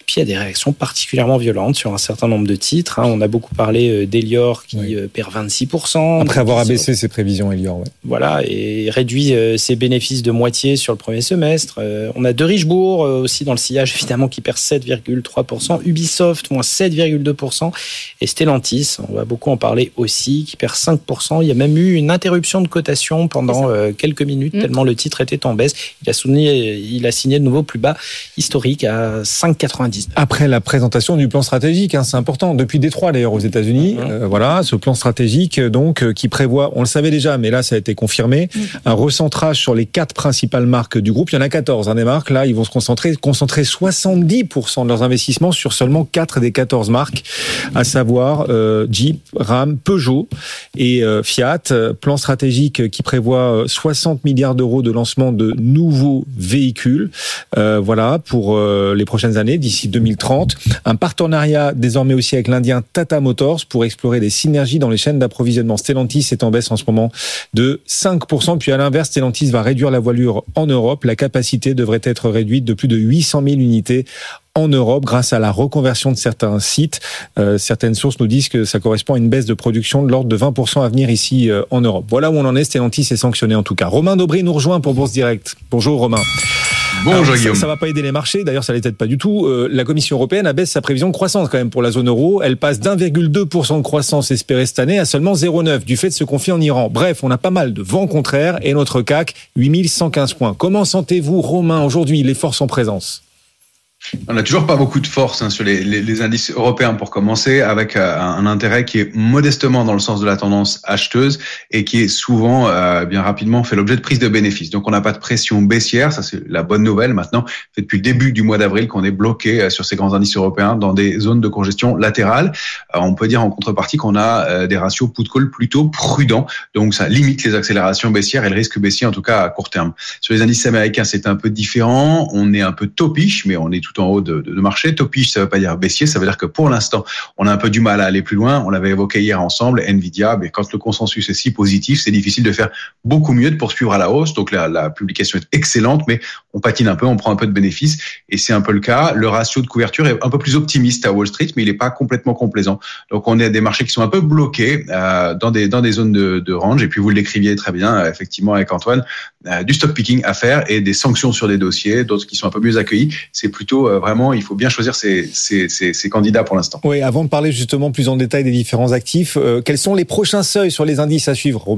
puis il y a des réactions particulièrement violentes sur un certain nombre de titres. On a beaucoup parlé d'Elior qui oui. perd vingt-six pour cent. Après avoir abaissé ses prévisions, Elior. Ouais. Voilà, et réduit ses bénéfices de moitié sur le premier semestre. On a De Richebourg aussi dans le sillage, évidemment, qui perd sept virgule trois pour cent. Ubisoft, moins sept virgule deux pour cent. Et Stellantis, on va beaucoup en parler aussi, qui perd cinq pour cent. Il y a même eu une interruption de cotation pendant quelques minutes, mmh. tellement le titre était en baisse. Il a, soutenu, il a signé de nouveau plus bas historique à cinq virgule quatre-vingt-dix. Après la présentation du plan stratégique, hein, c'est important, depuis Détroit d'ailleurs aux États-Unis, mmh. euh, voilà, ce plan stratégique donc euh, qui prévoit, on le savait déjà, mais là ça a été confirmé, mmh. un recentrage sur les quatre principales marques du groupe. Il y en a quatorze, hein, des marques. Là, ils vont se concentrer, concentrer soixante-dix pour cent de leurs investissements sur seulement quatre des quatorze marques, à savoir euh, Jeep, Ram, Peugeot et euh, Fiat. Plan stratégique qui prévoit soixante milliards d'euros de lancement de nouveaux véhicules, euh, voilà, pour euh, les prochaines années, d'ici deux mille trente. Un partenariat désormais aussi avec l'Indien Tata Motors pour explorer des synergies dans les chaînes d'approvisionnement. Stellantis est en baisse en ce moment de cinq pour cent. Puis à l'inverse, Stellantis va réduire la voilure en Europe. La capacité devrait être réduite de plus de huit cent mille unités en Europe grâce à la reconversion de certains sites. Euh, certaines sources nous disent que ça correspond à une baisse de production de l'ordre de vingt pour cent à venir ici euh, en Europe. Voilà où on en est. Stellantis est sanctionné en tout cas. Romain Daubry nous rejoint pour Bourse Direct. Bonjour Romain. Bonjour Alors, Guillaume. Ça, ça va pas aider les marchés. D'ailleurs, ça les aide pas du tout. Euh, la Commission européenne abaisse sa prévision de croissance quand même pour la zone euro. Elle passe d'un virgule deux pour cent de croissance espérée cette année à seulement zéro virgule neuf du fait de ce conflit en Iran. Bref, on a pas mal de vents contraires et notre C A C huit mille cent quinze points. Comment sentez-vous, Romain, aujourd'hui les forces en présence? On n'a toujours pas beaucoup de force hein, sur les, les, les indices européens pour commencer, avec euh, un intérêt qui est modestement dans le sens de la tendance acheteuse et qui est souvent, euh, bien rapidement, fait l'objet de prise de bénéfices. Donc on n'a pas de pression baissière, ça c'est la bonne nouvelle. Maintenant, c'est depuis le début du mois d'avril qu'on est bloqué euh, sur ces grands indices européens dans des zones de congestion latérale. Euh, on peut dire en contrepartie qu'on a euh, des ratios put-call plutôt prudents, donc ça limite les accélérations baissières et le risque baissier en tout cas à court terme. Sur les indices américains, c'est un peu différent. On est un peu topish, mais on est tout en haut de, de, de marché. Topish, ça ne veut pas dire baissier, ça veut dire que pour l'instant, on a un peu du mal à aller plus loin. On l'avait évoqué hier ensemble, Nvidia, mais quand le consensus est si positif, c'est difficile de faire beaucoup mieux, de poursuivre à la hausse. Donc la, la publication est excellente, mais on patine un peu, on prend un peu de bénéfices, et c'est un peu le cas. Le ratio de couverture est un peu plus optimiste à Wall Street, mais il n'est pas complètement complaisant. Donc on est à des marchés qui sont un peu bloqués euh, dans des dans des zones de, de range. Et puis vous l'écriviez très bien, euh, effectivement avec Antoine, euh, du stock picking à faire et des sanctions sur des dossiers, d'autres qui sont un peu mieux accueillis. C'est plutôt euh, vraiment, il faut bien choisir ses, ses, ses, ses candidats pour l'instant. Oui, avant de parler justement plus en détail des différents actifs, euh, quels sont les prochains seuils sur les indices à suivre, Romain ?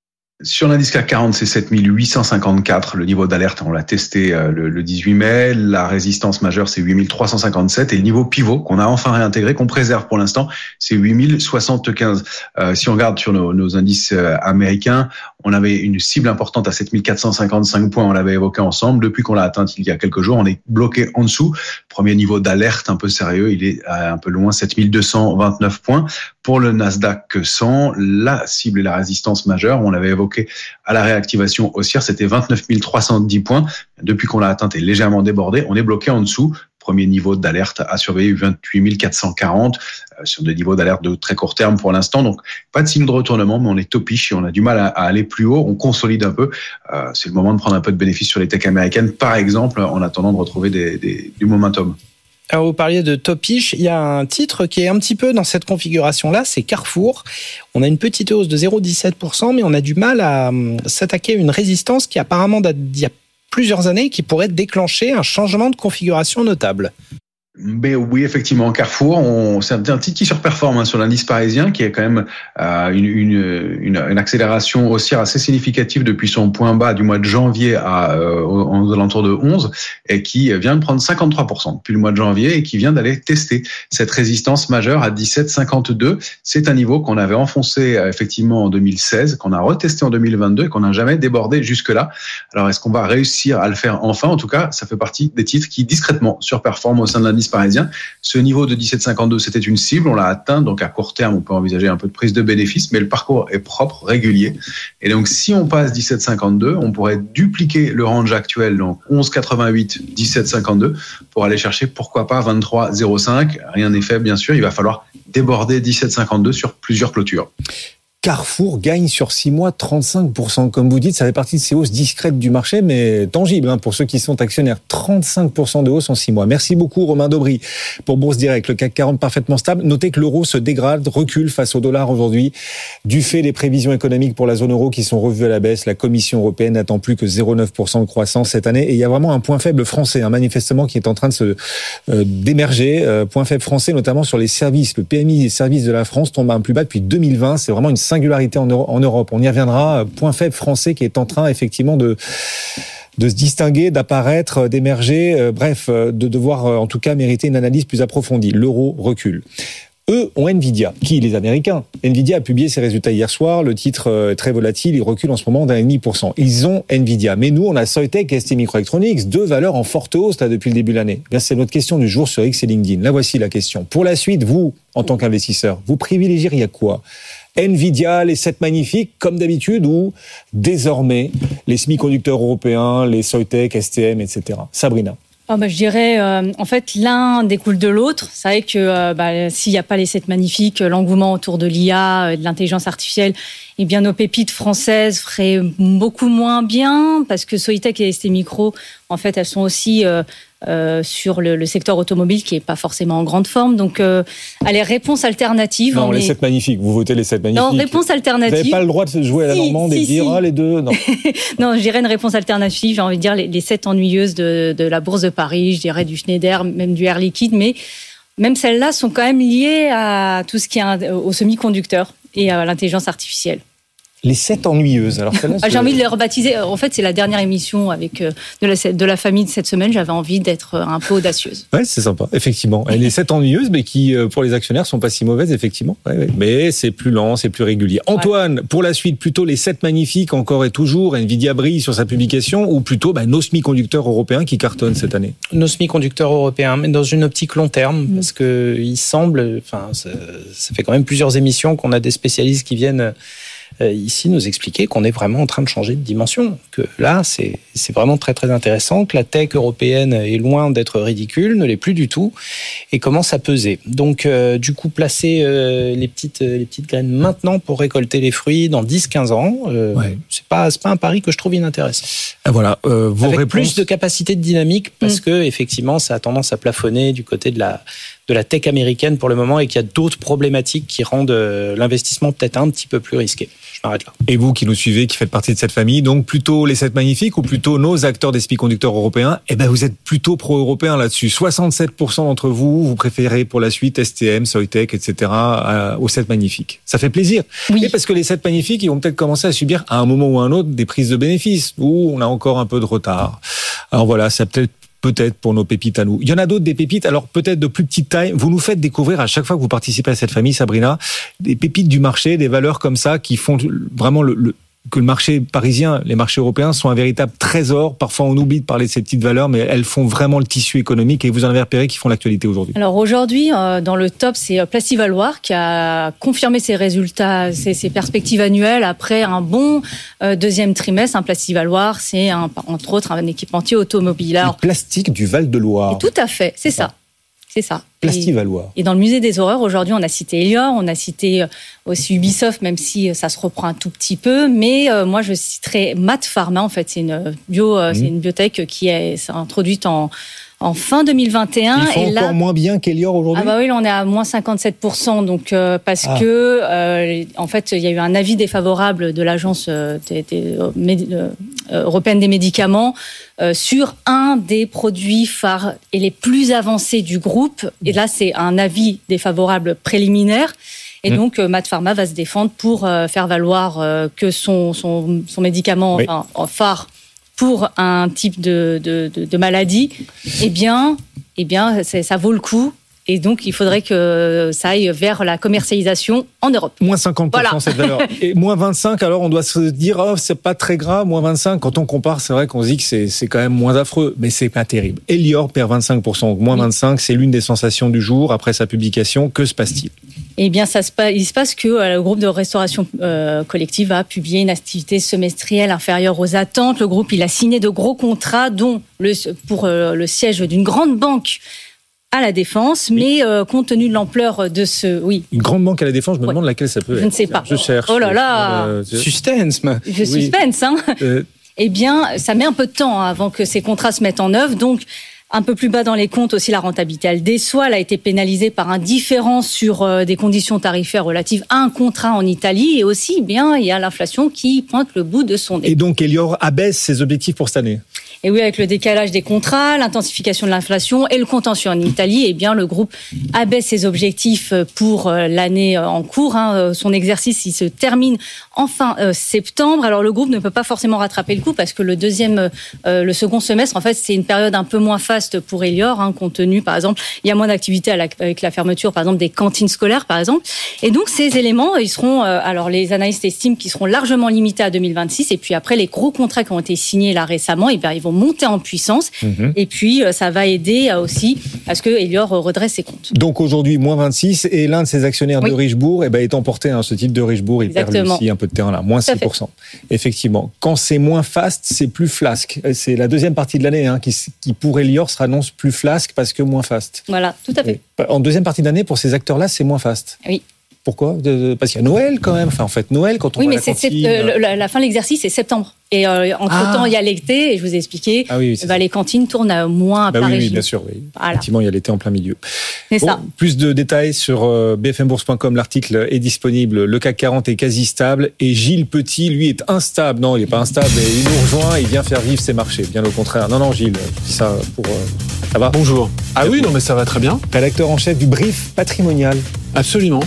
Sur l'indice C A C quarante, c'est sept mille huit cent cinquante-quatre. Le niveau d'alerte, on l'a testé le, le dix-huit mai. La résistance majeure, c'est huit mille trois cent cinquante-sept. Et le niveau pivot, qu'on a enfin réintégré, qu'on préserve pour l'instant, c'est huit mille soixante-quinze. Euh, si on regarde sur nos, nos indices américains, on avait une cible importante à sept mille quatre cent cinquante-cinq points. On l'avait évoqué ensemble. Depuis qu'on l'a atteinte il y a quelques jours, on est bloqué en dessous. Premier niveau d'alerte un peu sérieux, il est un peu loin, sept mille deux cent vingt-neuf points. Pour le Nasdaq cent, la cible et la résistance majeure, on l'avait évoqué à la réactivation haussière, c'était vingt-neuf mille trois cent dix points. Depuis qu'on l'a atteinte et légèrement débordé, on est bloqué en dessous. Premier niveau d'alerte à surveiller, vingt-huit mille quatre cent quarante, euh, sur des niveaux d'alerte de très court terme pour l'instant. Donc, pas de signe de retournement, mais on est topish et on a du mal à, à aller plus haut. On consolide un peu. Euh, c'est le moment de prendre un peu de bénéfice sur les techs américaines, par exemple, en attendant de retrouver des, des, du momentum. Alors, vous parliez de topish, il y a un titre qui est un petit peu dans cette configuration-là, c'est Carrefour. On a une petite hausse de zéro virgule dix-sept pour cent, mais on a du mal à um, s'attaquer à une résistance qui apparemment date d'il y a plusieurs années, qui pourrait déclencher un changement de configuration notable. Mais oui, effectivement, Carrefour, on, c'est un titre qui surperforme hein, sur l'indice parisien, qui est quand même euh, une, une, une, une accélération haussière assez significative depuis son point bas du mois de janvier à euh, aux alentours de onze, et qui vient de prendre cinquante-trois pour cent depuis le mois de janvier et qui vient d'aller tester cette résistance majeure à dix-sept virgule cinquante-deux. C'est un niveau qu'on avait enfoncé euh, effectivement en deux mille seize, qu'on a retesté en deux mille vingt-deux et qu'on n'a jamais débordé jusque-là. Alors, est-ce qu'on va réussir à le faire enfin ? En tout cas, ça fait partie des titres qui discrètement surperforment au sein de l'indice parisien. Ce niveau de dix-sept virgule cinquante-deux, c'était une cible, on l'a atteint, donc à court terme, on peut envisager un peu de prise de bénéfice, mais le parcours est propre, régulier. Et donc, si on passe dix-sept virgule cinquante-deux, on pourrait dupliquer le range actuel, donc onze virgule quatre-vingt-huit, dix-sept virgule cinquante-deux, pour aller chercher, pourquoi pas, vingt-trois virgule zéro cinq. Rien n'est fait, bien sûr, il va falloir déborder dix-sept virgule cinquante-deux sur plusieurs clôtures. Carrefour gagne sur six mois trente-cinq pour cent. Comme vous dites, ça fait partie de ces hausses discrètes du marché, mais tangibles hein, pour ceux qui sont actionnaires. trente-cinq pour cent de hausse en six mois. Merci beaucoup Romain Daubry pour Bourse Direct. Le C A C quarante parfaitement stable. Notez que l'euro se dégrade, recule face au dollar aujourd'hui, du fait des prévisions économiques pour la zone euro qui sont revues à la baisse. La Commission européenne n'attend plus que zéro virgule neuf pour cent de croissance cette année. Et il y a vraiment un point faible français, hein, manifestement, qui est en train de se euh, d'émerger. Euh, point faible français, notamment sur les services. Le P M I des services de la France tombe à un plus bas depuis deux mille vingt. C'est vraiment une singularité en Europe. On y reviendra. Point faible français qui est en train effectivement de de se distinguer, d'apparaître, d'émerger, bref, de devoir en tout cas mériter une analyse plus approfondie. L'euro recule. Eux ont Nvidia. Qui? Les Américains. Nvidia a publié ses résultats hier soir. Le titre est très volatile. Il recule en ce moment d'un virgule cinq pour cent. Ils ont Nvidia. Mais nous, on a Soitec et S T Microelectronics, deux valeurs en forte hausse là, depuis le début de l'année. Bien, c'est notre question du jour sur X et LinkedIn. Là, voici la question. Pour la suite, vous, en tant qu'investisseur, vous privilégieriez quoi? Nvidia, les sept magnifiques, comme d'habitude, ou désormais les semi-conducteurs européens, les Soitec, S T M, et cetera. Sabrina. Oh bah, je dirais, euh, en fait, l'un découle de l'autre. C'est vrai que euh, bah, s'il n'y a pas les sept magnifiques, l'engouement autour de l'I A, de l'intelligence artificielle, eh bien nos pépites françaises feraient beaucoup moins bien, parce que Soitec et S T Micro, en fait, elles sont aussi euh, euh, sur le, le secteur automobile qui n'est pas forcément en grande forme. Donc, euh, allez, réponse alternative. Non, on les est... sept magnifiques. Vous votez les sept magnifiques. Non, réponse alternative. Vous n'avez pas le droit de jouer à la si, normande si, et dire si. ah, les deux. Non. Non, je dirais une réponse alternative. J'ai envie de dire les, les sept ennuyeuses de, de la Bourse de Paris. Je dirais du Schneider, même du Air Liquide, mais même celles-là sont quand même liées à tout ce qui est aux semi-conducteurs et à l'intelligence artificielle. Les sept ennuyeuses. Alors ah, j'ai envie de les rebaptiser. En fait, c'est la dernière émission avec de la, de la famille de cette semaine. J'avais envie d'être un peu audacieuse. Ouais, c'est sympa, effectivement. Et les sept ennuyeuses, mais qui, pour les actionnaires, sont pas si mauvaises, effectivement. Ouais, ouais. Mais c'est plus lent, c'est plus régulier. Antoine, ouais. Pour la suite, plutôt les sept magnifiques, encore et toujours. Nvidia brille sur sa publication, ou plutôt bah, nos semi-conducteurs européens qui cartonnent cette année. Nos semi-conducteurs européens, mais dans une optique long terme, mmh. parce que il semble, enfin, ça, ça fait quand même plusieurs émissions qu'on a des spécialistes qui viennent ici nous expliquer qu'on est vraiment en train de changer de dimension, que là c'est, c'est vraiment très très intéressant, que la tech européenne est loin d'être ridicule, ne l'est plus du tout, et commence à peser. Donc euh, du coup placer euh, les, petites, les petites graines maintenant pour récolter les fruits dans dix à quinze ans, euh, ouais. c'est, pas, c'est pas un pari que je trouve inintéressant. Voilà, euh, vos Avec réponses... plus de capacité de dynamique, parce mmh. que effectivement ça a tendance à plafonner du côté de la... de la tech américaine pour le moment et qu'il y a d'autres problématiques qui rendent l'investissement peut-être un petit peu plus risqué. Je m'arrête là. Et vous qui nous suivez, qui faites partie de cette famille, donc plutôt les sept magnifiques ou plutôt nos acteurs des semi-conducteurs européens, eh ben vous êtes plutôt pro-européens là-dessus. soixante-sept pour cent d'entre vous, vous préférez pour la suite S T M, Soitec, et cetera aux sept magnifiques. Ça fait plaisir. Oui. Et parce que les sept magnifiques, ils vont peut-être commencer à subir à un moment ou à un autre des prises de bénéfices où on a encore un peu de retard. Alors voilà, ça peut-être Peut-être pour nos pépites à nous. Il y en a d'autres des pépites, alors peut-être de plus petite taille. Vous nous faites découvrir à chaque fois que vous participez à cette famille, Sabrina, des pépites du marché, des valeurs comme ça qui font vraiment le, le que le marché parisien, les marchés européens sont un véritable trésor. Parfois, on oublie de parler de ces petites valeurs, mais elles font vraiment le tissu économique et vous en avez repéré qui font l'actualité aujourd'hui. Alors aujourd'hui, euh, dans le top, c'est Plastivaloir qui a confirmé ses résultats, ses, ses perspectives annuelles après un bon euh, deuxième trimestre. Un Plastivaloir, c'est un, entre autres un équipementier automobile. Alors, le plastique du Val-de-Loire. Tout à fait, c'est ça. C'est ça. Plastivaloir. Et, et dans le musée des horreurs, aujourd'hui, on a cité Elior, on a cité aussi Ubisoft, même si ça se reprend un tout petit peu. Mais euh, moi, je citerai Mat Pharma. En fait, c'est une bio, mmh. c'est une biotech qui est introduite en en fin deux mille vingt et un. Ils font et là, encore moins bien qu'Elior aujourd'hui. Ah bah oui, là on est à moins cinquante-sept pour cent. Donc euh, parce ah. que euh, en fait, il y a eu un avis défavorable de l'agence euh, des, des, euh, euh, européenne des médicaments euh, sur un des produits phares et les plus avancés du groupe. Et là, c'est un avis défavorable préliminaire. Et mmh. donc, euh, Mat Pharma va se défendre pour euh, faire valoir euh, que son, son, son médicament oui. enfin, phare pour un type de, de, de, de maladie, eh bien, eh bien c'est, ça vaut le coup. Et donc, il faudrait que ça aille vers la commercialisation en Europe. Moins cinquante pour cent voilà. Cette valeur. Et moins vingt-cinq, alors on doit se dire, oh, c'est pas très grave, moins vingt-cinq. Quand on compare, c'est vrai qu'on se dit que c'est, c'est quand même moins affreux, mais c'est pas terrible. Elior perd vingt-cinq pour cent, donc moins oui. vingt-cinq, c'est l'une des sensations du jour après sa publication. Que se passe-t-il ? Eh bien, ça se passe, il se passe que euh, le groupe de restauration euh, collective a publié une activité semestrielle inférieure aux attentes. Le groupe, il a signé de gros contrats, dont le, pour euh, le siège d'une grande banque à la Défense, oui. mais euh, compte tenu de l'ampleur de ce... Oui. Une grande banque à la Défense, je me demande ouais. laquelle ça peut être. Je ne sais pas. Je cherche. Oh là là euh, Suspense. Je suspense, hein euh... Eh bien, ça met un peu de temps avant que ces contrats se mettent en œuvre, donc... Un peu plus bas dans les comptes aussi, la rentabilité, elle déçoit. Elle a été pénalisée par un différent sur euh, des conditions tarifaires relatives à un contrat en Italie. Et aussi, eh bien, il y a l'inflation qui pointe le bout de son nez. Et donc, Elior abaisse ses objectifs pour cette année. Et oui, avec le décalage des contrats, l'intensification de l'inflation et le contentieux en Italie, eh bien, le groupe abaisse ses objectifs pour l'année en cours. Hein. Son exercice, il se termine en fin euh, septembre. Alors, le groupe ne peut pas forcément rattraper le coup parce que le deuxième, euh, le second semestre, en fait, c'est une période un peu moins faste pour Elior, hein, compte tenu, par exemple, il y a moins d'activité avec la fermeture, par exemple, des cantines scolaires, par exemple. Et donc, ces éléments, ils seront, euh, alors, les analystes estiment qu'ils seront largement limités à deux mille vingt-six. Et puis après, les gros contrats qui ont été signés là récemment, eh bien, ils vont monter en puissance. Mmh. Et puis, ça va aider aussi à ce que Elior redresse ses comptes. Donc, aujourd'hui, moins vingt-six. Et l'un de ses actionnaires oui. de Richebourg, eh ben, est emporté, hein, ce type de Richebourg. Il Exactement. perd lui aussi un peu de terrain là. Moins six pour cent. Effectivement. Quand c'est moins fast, c'est plus flasque. C'est la deuxième partie de l'année, hein, qui, qui, pour Elior, sera annonce plus flasque parce que moins fast. Voilà, tout à fait. Et en deuxième partie d'année, pour ces acteurs-là, c'est moins fast. Oui. Pourquoi ? Parce qu'il y a Noël quand même. Enfin, en fait, Noël, quand on oui, va mais à la c'est, cantine... c'est, euh, la, la fin de l'exercice, c'est septembre. Et euh, entre-temps, ah. il y a l'été, et je vous ai expliqué, ah oui, oui, bah, les cantines tournent à moins à bah plein oui, régime. Oui, bien sûr. Oui. Voilà. Effectivement, il y a l'été en plein milieu. C'est bon, ça. Plus de détails sur euh, b f m bourse point com. L'article est disponible. Le C A C quarante est quasi stable. Et Gilles Petit, lui, est instable. Non, il n'est pas instable. Il nous rejoint. Il vient faire vivre ses marchés. Bien au contraire. Non, non, Gilles, je dis ça pour... Euh, ça va ? Bonjour. Ah oui, non, mais ça va très bien. Rédacteur en chef du Brief Patrimonial. Absolument.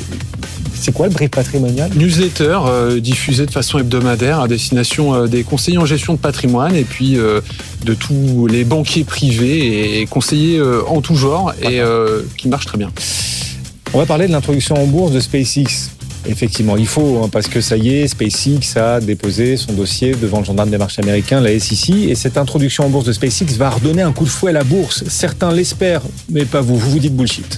C'est quoi le Brief Patrimonial ? Newsletter euh, diffusé de façon hebdomadaire à destination euh, des conseillers en gestion de patrimoine et puis euh, de tous les banquiers privés et conseillers euh, en tout genre et euh, qui marche très bien. On va parler de l'introduction en bourse de SpaceX. Effectivement, il faut, hein, parce que ça y est, SpaceX a déposé son dossier devant le gendarme des marchés américains, la S E C, et cette introduction en bourse de SpaceX va redonner un coup de fouet à la bourse. Certains l'espèrent, mais pas vous, vous vous dites bullshit.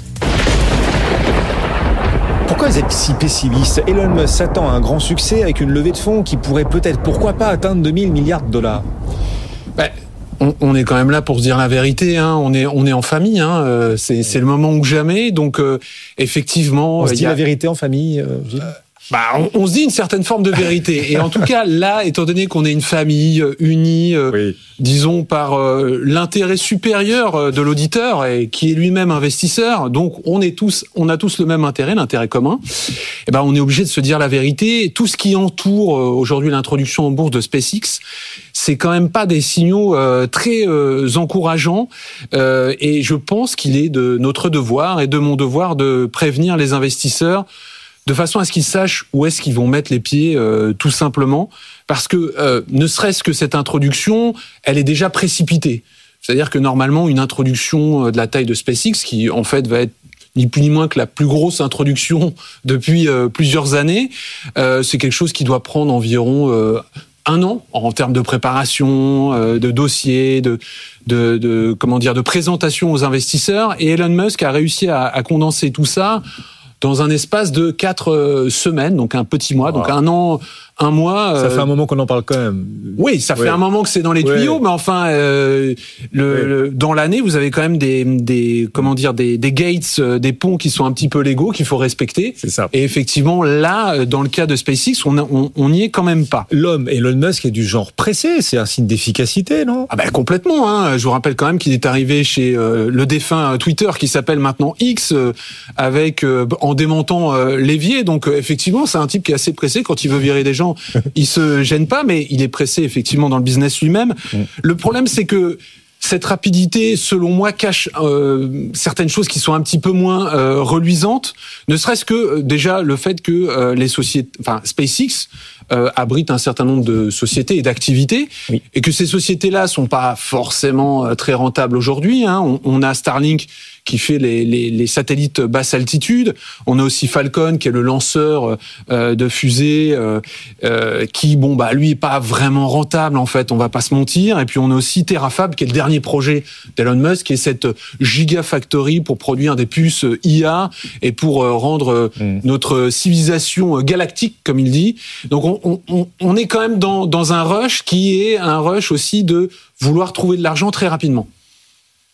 Pourquoi vous êtes si pessimiste ? Elon Musk s'attend à un grand succès avec une levée de fonds qui pourrait peut-être, pourquoi pas, atteindre deux mille milliards de dollars. Ben, on, on est quand même là pour se dire la vérité. Hein. On est, on est en famille. Hein. Euh, c'est, c'est le moment ou jamais. Donc, euh, effectivement, on se dit y a... la vérité en famille, euh, Gilles ? euh, Bah, on, on se dit une certaine forme de vérité. Et en tout cas, là, étant donné qu'on est une famille unie, euh, oui. disons, par euh, l'intérêt supérieur de l'auditeur et qui est lui-même investisseur, donc on est tous, on a tous le même intérêt, l'intérêt commun. Et ben, on est obligé de se dire la vérité. Tout ce qui entoure euh, aujourd'hui l'introduction en bourse de SpaceX, c'est quand même pas des signaux euh, très euh, encourageants. Euh, et je pense qu'il est de notre devoir et de mon devoir de prévenir les investisseurs de façon à ce qu'ils sachent où est-ce qu'ils vont mettre les pieds, euh, tout simplement, parce que euh, ne serait-ce que cette introduction, elle est déjà précipitée. C'est-à-dire que normalement, une introduction de la taille de SpaceX, qui en fait va être ni plus ni moins que la plus grosse introduction depuis euh, plusieurs années, euh, c'est quelque chose qui doit prendre environ euh, un an en termes de préparation, euh, de dossier, de, de, de comment dire, de présentation aux investisseurs. Et Elon Musk a réussi à, à condenser tout ça dans un espace de quatre semaines, donc un petit mois, wow. donc un an, un mois. Ça fait un moment qu'on en parle quand même. Oui, ça fait ouais. un moment que c'est dans les tuyaux, ouais. mais enfin, euh, le, ouais. le, dans l'année, vous avez quand même des, des comment dire, des, des gates, des ponts qui sont un petit peu légaux qu'il faut respecter. C'est ça. Et effectivement, là, dans le cas de SpaceX, on on, on n'y est quand même pas. L'homme Elon Musk est du genre pressé, c'est un signe d'efficacité, non ? Ah ben complètement. Hein. Je vous rappelle quand même qu'il est arrivé chez euh, le défunt Twitter, qui s'appelle maintenant X, euh, avec euh, en démontant euh, l'évier. Donc euh, effectivement, c'est un type qui est assez pressé quand il veut virer des gens. Il se gêne pas, mais il est pressé effectivement dans le business lui-même. Mmh. Le problème, c'est que cette rapidité, selon moi, cache euh, certaines choses qui sont un petit peu moins euh, reluisantes. Ne serait-ce que euh, déjà le fait que euh, les sociétés, enfin SpaceX euh, abrite un certain nombre de sociétés et d'activités, oui. et que ces sociétés-là sont pas forcément euh, très rentables aujourd'hui. Hein. On, on a Starlink qui fait les, les, les satellites basse altitude. On a aussi Falcon, qui est le lanceur euh, de fusées, euh, euh, qui, bon, bah, lui, est pas vraiment rentable, en fait, on va pas se mentir. Et puis, on a aussi Terafab, qui est le dernier projet d'Elon Musk, qui est cette gigafactory pour produire des puces I A et pour euh, rendre mmh. notre civilisation galactique, comme il dit. Donc, on, on, on est quand même dans, dans un rush qui est un rush aussi de vouloir trouver de l'argent très rapidement.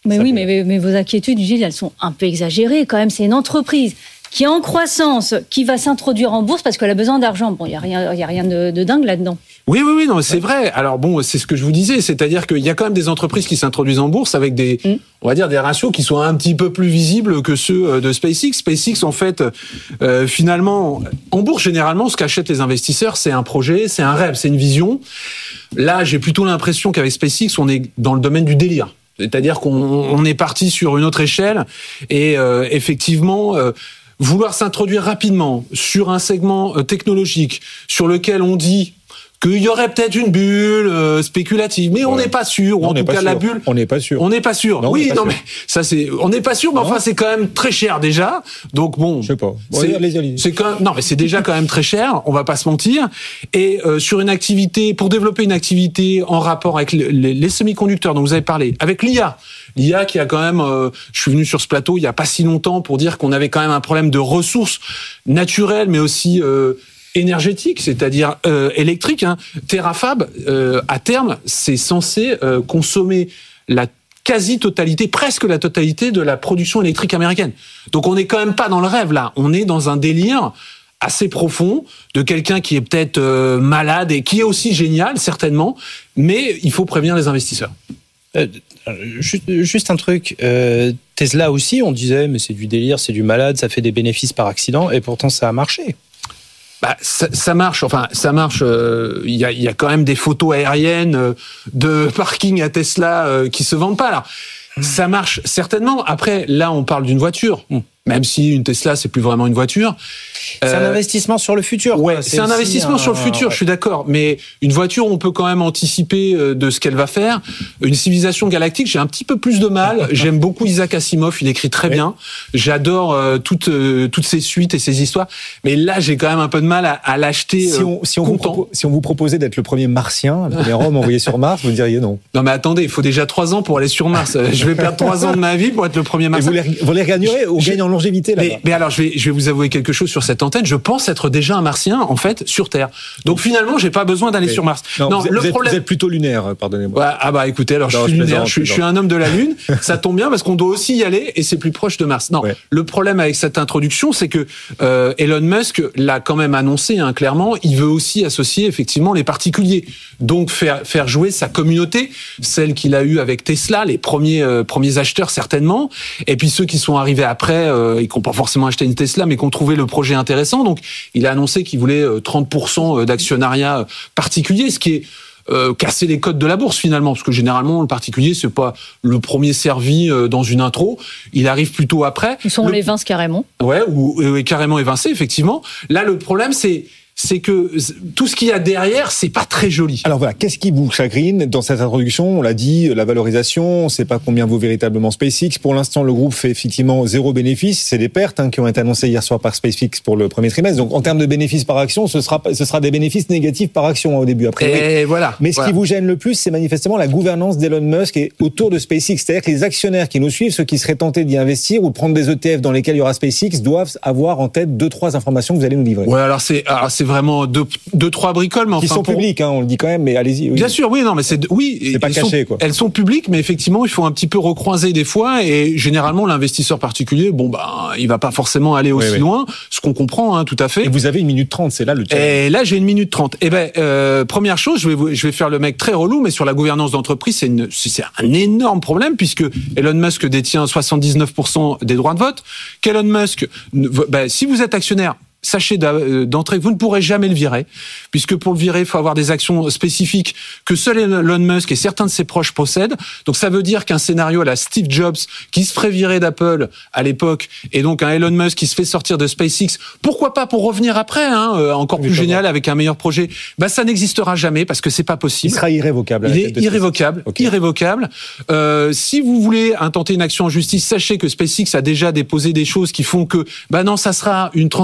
Mais Ça oui, fait- mais, mais vos inquiétudes, Gilles, elles sont un peu exagérées quand même. C'est une entreprise qui est en croissance, qui va s'introduire en bourse parce qu'elle a besoin d'argent. Bon, il n'y a rien, il y a rien de, de dingue là-dedans. Oui, oui, oui, non, c'est vrai. Alors bon, c'est ce que je vous disais, c'est-à-dire qu'il y a quand même des entreprises qui s'introduisent en bourse avec des, mm. on va dire, des ratios qui sont un petit peu plus visibles que ceux de SpaceX. SpaceX, en fait, euh, finalement, en bourse, généralement, ce qu'achètent les investisseurs, c'est un projet, c'est un rêve, c'est une vision. Là, j'ai plutôt l'impression qu'avec SpaceX, on est dans le domaine du délire. C'est-à-dire qu'on on est parti sur une autre échelle et euh, effectivement... Euh, vouloir s'introduire rapidement sur un segment technologique sur lequel on dit qu'il y aurait peut-être une bulle euh, spéculative, mais ouais. on n'est pas sûr. Ou non, en tout cas, sûr. la bulle, on n'est pas sûr. On n'est pas sûr. Non, oui, pas non, sûr. mais ça c'est, on n'est pas sûr, mais non. enfin c'est quand même très cher déjà. Donc bon, je sais pas. Bon, c'est, allez, allez. c'est quand même, non, mais c'est déjà quand même très cher. On va pas se mentir. Et euh, sur une activité, pour développer une activité en rapport avec les, les, les semi-conducteurs dont vous avez parlé, avec l'I A. L'I A qui a quand même, euh, je suis venu sur ce plateau il y a pas si longtemps pour dire qu'on avait quand même un problème de ressources naturelles, mais aussi euh, énergétique, c'est-à-dire euh, électrique. Hein. Terrafab, euh, à terme, c'est censé euh, consommer la quasi-totalité, presque la totalité de la production électrique américaine. Donc on n'est quand même pas dans le rêve là, on est dans un délire assez profond de quelqu'un qui est peut-être euh, malade et qui est aussi génial, certainement, mais il faut prévenir les investisseurs. Euh, juste, juste un truc, euh, Tesla aussi, on disait, mais c'est du délire, c'est du malade, ça fait des bénéfices par accident, et pourtant ça a marché. Bah, ça, ça marche, enfin, ça marche. Il euh, y, a, y a quand même des photos aériennes euh, de parking à Tesla euh, qui se vendent pas. Alors, mmh. ça marche certainement. Après, là, on parle d'une voiture. Mmh. Même si une Tesla, c'est plus vraiment une voiture. C'est euh, un investissement sur le futur. Ouais, quoi. c'est, c'est un investissement un... sur le futur, ouais. Je suis d'accord. Mais une voiture, on peut quand même anticiper de ce qu'elle va faire. Une civilisation galactique, j'ai un petit peu plus de mal. J'aime beaucoup Isaac Asimov, il écrit très ouais. bien. J'adore euh, toutes, euh, toutes ces suites et ces histoires. Mais là, j'ai quand même un peu de mal à, à l'acheter. Si on, si, on vous propo- si on vous proposait d'être le premier martien, le premier homme envoyé sur Mars, vous diriez non. Non, mais attendez, il faut déjà trois ans pour aller sur Mars. Je vais perdre trois ans de ma vie pour être le premier martien. Et vous les, vous les gagnerez ou gagnez en longévité là-bas. Mais, mais alors, je vais, je vais vous avouer quelque chose sur cette antenne. Je pense être déjà un martien, en fait, sur Terre. Donc finalement, j'ai pas besoin d'aller mais, sur Mars. Non, non vous, êtes, le vous, êtes, problème... vous êtes plutôt lunaire, pardonnez-moi. Ouais, ah bah écoutez, alors non, je suis je lunaire, je, je, je suis un homme de la Lune. Ça tombe bien parce qu'on doit aussi y aller et c'est plus proche de Mars. Non, ouais. Le problème avec cette introduction, c'est que euh, Elon Musk l'a quand même annoncé hein, clairement. Il veut aussi associer effectivement les particuliers, donc faire faire jouer sa communauté, celle qu'il a eue avec Tesla, les premiers euh, premiers acheteurs certainement, et puis ceux qui sont arrivés après euh, et qui n'ont pas forcément acheté une Tesla, mais qui ont trouvé le projet intéressant. Donc, il a annoncé qu'il voulait trente pour cent d'actionnariat particulier, ce qui est euh, casser les codes de la bourse finalement, parce que généralement le particulier c'est pas le premier servi euh, dans une intro, il arrive plutôt après. Ils sont le... les vince carrément. Ouais, ou euh, carrément évincé effectivement. Là, le problème c'est c'est que tout ce qu'il y a derrière, c'est pas très joli. Alors voilà, qu'est-ce qui vous chagrine dans cette introduction ? On l'a dit, la valorisation, on ne sait pas combien vaut véritablement SpaceX. Pour l'instant, le groupe fait effectivement zéro bénéfice. C'est des pertes hein, qui ont été annoncées hier soir par SpaceX pour le premier trimestre. Donc en termes de bénéfices par action, ce sera, ce sera des bénéfices négatifs par action hein, au début. Après, et oui. voilà. Mais ce voilà. qui vous gêne le plus, c'est manifestement la gouvernance d'Elon Musk et autour de SpaceX. C'est-à-dire que les actionnaires qui nous suivent, ceux qui seraient tentés d'y investir ou de prendre des E T F dans lesquels il y aura SpaceX, doivent avoir en tête deux, trois informations que vous allez nous livrer. Ouais, alors c'est, alors c'est vraiment deux, deux, trois bricoles, mais enfin. Qui sont pour... publiques, hein, on le dit quand même, mais allez-y. Oui. Bien sûr, oui, non, mais c'est, oui. C'est pas caché, sont, quoi. Elles sont publiques, mais effectivement, il faut un petit peu recroiser des fois, et généralement, l'investisseur particulier, bon, bah, il va pas forcément aller aussi oui, oui. loin, ce qu'on comprend, hein, tout à fait. Et vous avez une minute trente, c'est là le challenge. Et là, j'ai une minute trente. Eh ben, euh, première chose, je vais, je vais faire le mec très relou, mais sur la gouvernance d'entreprise, c'est une, c'est un énorme problème, puisque Elon Musk détient soixante-dix-neuf pour cent des droits de vote, qu'Elon Musk, bah, si vous êtes actionnaire, sachez d'entrée que vous ne pourrez jamais le virer, puisque pour le virer, il faut avoir des actions spécifiques que seul Elon Musk et certains de ses proches possèdent. Donc ça veut dire qu'un scénario à la Steve Jobs, qui se ferait virer d'Apple à l'époque, et donc un Elon Musk qui se fait sortir de SpaceX, pourquoi pas pour revenir après, hein, encore plus génial avec un meilleur projet, bah ça n'existera jamais parce que c'est pas possible. Il sera irrévocable. Il est irrévocable, okay. irrévocable. Euh, si vous voulez intenter une action en justice, sachez que SpaceX a déjà déposé des choses qui font que, bah non, ça sera une transaction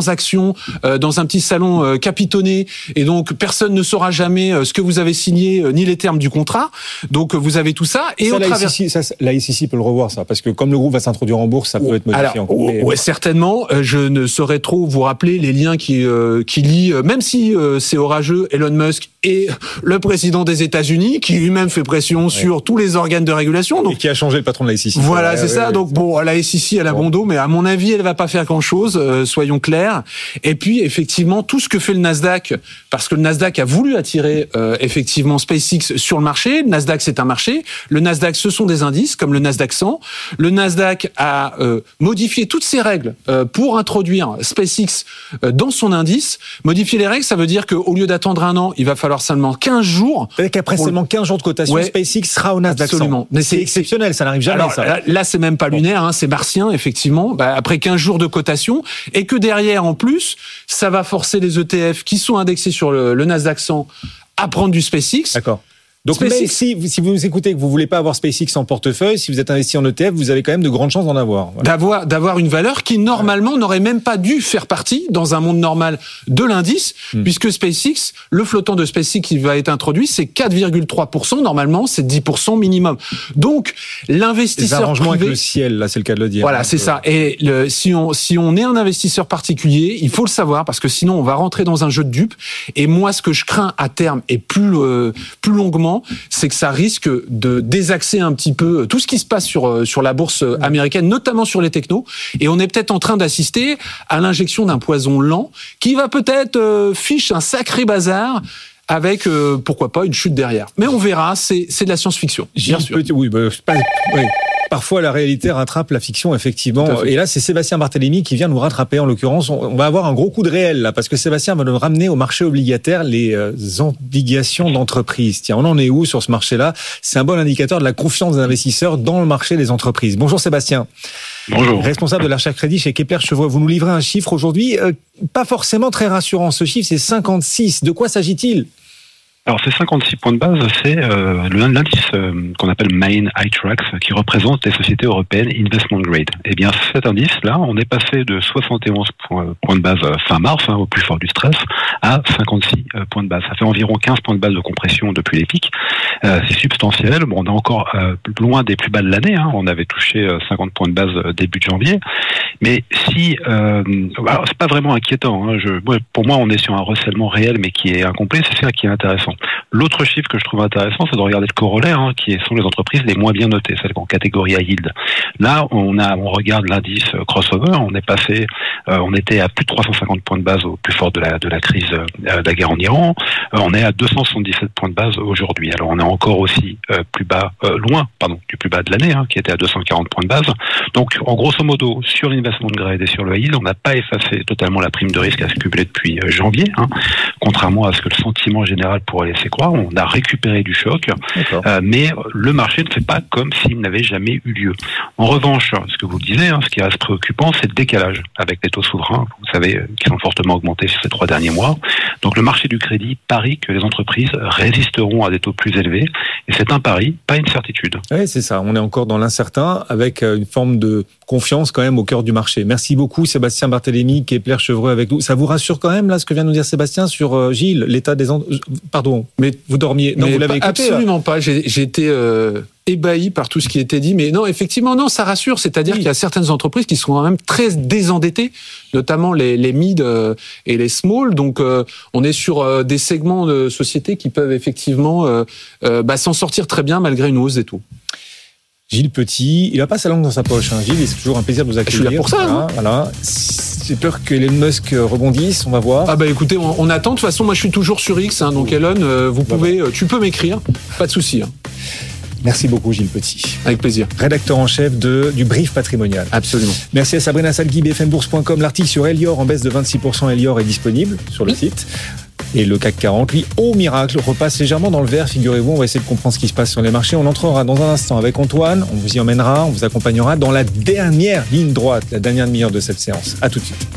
salon, euh, dans un petit salon euh, capitonné, et donc personne ne saura jamais euh, ce que vous avez signé euh, ni les termes du contrat. Donc euh, vous avez tout ça. Et ça, au la, travers... S E C, ça, la S E C peut le revoir, ça, parce que comme le groupe va s'introduire en bourse, ça peut être modifié. Alors, encore. Mais... ouais, certainement. Euh, je ne saurais trop vous rappeler les liens qui euh, qui lient, euh, même si euh, c'est orageux, Elon Musk et le président des États-Unis, qui lui-même fait pression ouais. sur tous les organes de régulation. Donc, et qui a changé le patron de la S E C. Voilà, ouais, c'est ouais, ça. ouais, donc ouais. bon, la S E C, elle a bon. bon dos, mais à mon avis, elle va pas faire grand-chose. Euh, soyons clairs. Et puis, effectivement, tout ce que fait le Nasdaq, parce que le Nasdaq a voulu attirer euh, effectivement SpaceX sur le marché. Le Nasdaq, c'est un marché. Le Nasdaq, ce sont des indices, comme le Nasdaq cent. Le Nasdaq a euh, modifié toutes ses règles euh, pour introduire SpaceX euh, dans son indice. Modifier les règles, ça veut dire qu'au lieu d'attendre un an, il va falloir seulement quinze jours. C'est-à-dire qu'après pour... seulement quinze jours de cotation, ouais, SpaceX sera au Nasdaq absolument. cent. Mais c'est exceptionnel, ça n'arrive jamais. Alors, ça. Là, là, c'est même pas lunaire, hein, c'est martien, effectivement. Bah, après quinze jours de cotation, et que derrière, en plus, ça va forcer les E T F qui sont indexés sur le, le Nasdaq cent à prendre du SpaceX. D'accord. Donc, SpaceX. Même si, si vous nous écoutez et que vous voulez pas avoir SpaceX en portefeuille, si vous êtes investi en E T F, vous avez quand même de grandes chances d'en avoir. Voilà. D'avoir, d'avoir une valeur qui, normalement, ouais. n'aurait même pas dû faire partie, dans un monde normal, de l'indice, mmh. puisque SpaceX, le flottant de SpaceX qui va être introduit, c'est quatre virgule trois pour cent. Normalement, c'est dix pour cent minimum. Donc, l'investisseur Les arrangements privé... avec le ciel, là, c'est le cas de le dire. Voilà, hein, c'est que... ça. Et le, si on, si on est un investisseur particulier, il faut le savoir, parce que sinon, on va rentrer dans un jeu de dupes. Et moi, ce que je crains à terme, et plus, euh, plus longuement, c'est que ça risque de désaxer un petit peu tout ce qui se passe sur sur la bourse américaine, notamment sur les technos. Et on est peut-être en train d'assister à l'injection d'un poison lent qui va peut-être euh, fiche un sacré bazar avec, euh, pourquoi pas, une chute derrière. Mais on verra, c'est, c'est de la science-fiction, bien sûr. Petit, oui, bah, pas, oui. Parfois, la réalité rattrape la fiction, effectivement. Et là, c'est Sébastien Barthélémy qui vient nous rattraper, en l'occurrence. On va avoir un gros coup de réel, là, parce que Sébastien va nous ramener au marché obligataire les euh, obligations d'entreprise. Tiens, on en est où sur ce marché-là? C'est un bon indicateur de la confiance des investisseurs dans le marché des entreprises. Bonjour Sébastien. Bonjour. Responsable de l'achat crédit chez Kepler Chevreux. Vous nous livrez un chiffre aujourd'hui, euh, pas forcément très rassurant. Ce chiffre, c'est cinquante-six. De quoi s'agit-il? Alors ces cinquante-six points de base, c'est euh, l'indice euh, qu'on appelle Main iTraxx qui représente les sociétés européennes investment grade. Et bien cet indice-là, on est passé de soixante et onze points, points de base fin mars, hein, au plus fort du stress, à cinquante-six euh, points de base. Ça fait environ quinze points de base de compression depuis les pics. Euh, c'est substantiel. Bon, on est encore euh, loin des plus bas de l'année. Hein. On avait touché euh, cinquante points de base euh, début de janvier. Mais si, euh, alors c'est pas vraiment inquiétant. Hein. Je, ouais, pour moi, on est sur un recèlement réel, mais qui est incomplet. C'est ça qui est intéressant. L'autre chiffre que je trouve intéressant, c'est de regarder le corollaire, hein, qui sont les entreprises les moins bien notées, celles en catégorie high yield. Là, on a, on regarde l'indice crossover, on est passé, euh, on était à plus de trois cent cinquante points de base au plus fort de la de la crise euh, de la guerre en Iran. Euh, on est à deux cent soixante-dix-sept points de base aujourd'hui. Alors on est encore aussi euh, plus bas, euh, loin, pardon, du plus bas de l'année, hein, qui était à deux cent quarante points de base. Donc, en grosso modo, sur l'investment grade et sur le high yield, on n'a pas effacé totalement la prime de risque accumulée depuis euh, janvier, hein, contrairement à ce que le sentiment général pourrait laisser croire. On a récupéré du choc, euh, mais le marché ne fait pas comme s'il n'avait jamais eu lieu. En revanche, ce que vous disiez, hein, ce qui reste préoccupant, c'est le décalage avec les taux souverains, vous savez, qui ont fortement augmenté ces trois derniers mois. Donc le marché du crédit parie que les entreprises résisteront à des taux plus élevés, et c'est un pari, pas une certitude. Oui, c'est ça, on est encore dans l'incertain, avec une forme de confiance quand même au cœur du marché. Merci beaucoup Sébastien Barthélémy, Kepler Chevreux avec nous. Ça vous rassure quand même là, ce que vient de nous dire Sébastien sur euh, Gilles, l'état des... En... Pardon, mais vous dormiez. Non, mais vous l'avez écouté, absolument là. Pas. J'ai, j'ai été euh, ébahi par tout ce qui était dit. Mais non, effectivement, non, ça rassure. C'est-à-dire oui. qu'il y a certaines entreprises qui sont quand même très désendettées, notamment les, les mid euh, et les small. Donc, euh, on est sur euh, des segments de sociétés qui peuvent effectivement euh, euh, bah, s'en sortir très bien malgré une hausse des taux. Gilles Petit, il n'a pas sa langue dans sa poche. Hein. Gilles, c'est toujours un plaisir de vous accueillir. Je suis là pour ça. Voilà, hein. voilà. J'ai peur que Elon Musk rebondisse, on va voir. Ah bah écoutez, on, on attend. De toute façon, moi je suis toujours sur X, hein, donc Elon, euh, vous pouvez, euh, tu peux m'écrire, pas de souci. Hein. Merci beaucoup Gilles Petit. Avec plaisir. Rédacteur en chef de, du Brief Patrimonial. Absolument. Merci à Sabrina Salgui, b f m bourse point com. L'article sur Elior en baisse de vingt-six pour cent, Elior est disponible sur le oui. site. Et le C A C quarante, lui, au miracle, repasse légèrement dans le vert, figurez-vous. On va essayer de comprendre ce qui se passe sur les marchés. On entrera dans un instant avec Antoine. On vous y emmènera, on vous accompagnera dans la dernière ligne droite, la dernière demi-heure de cette séance. À tout de suite.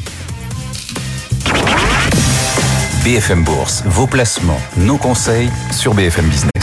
B F M Bourse, vos placements, nos conseils sur B F M Business.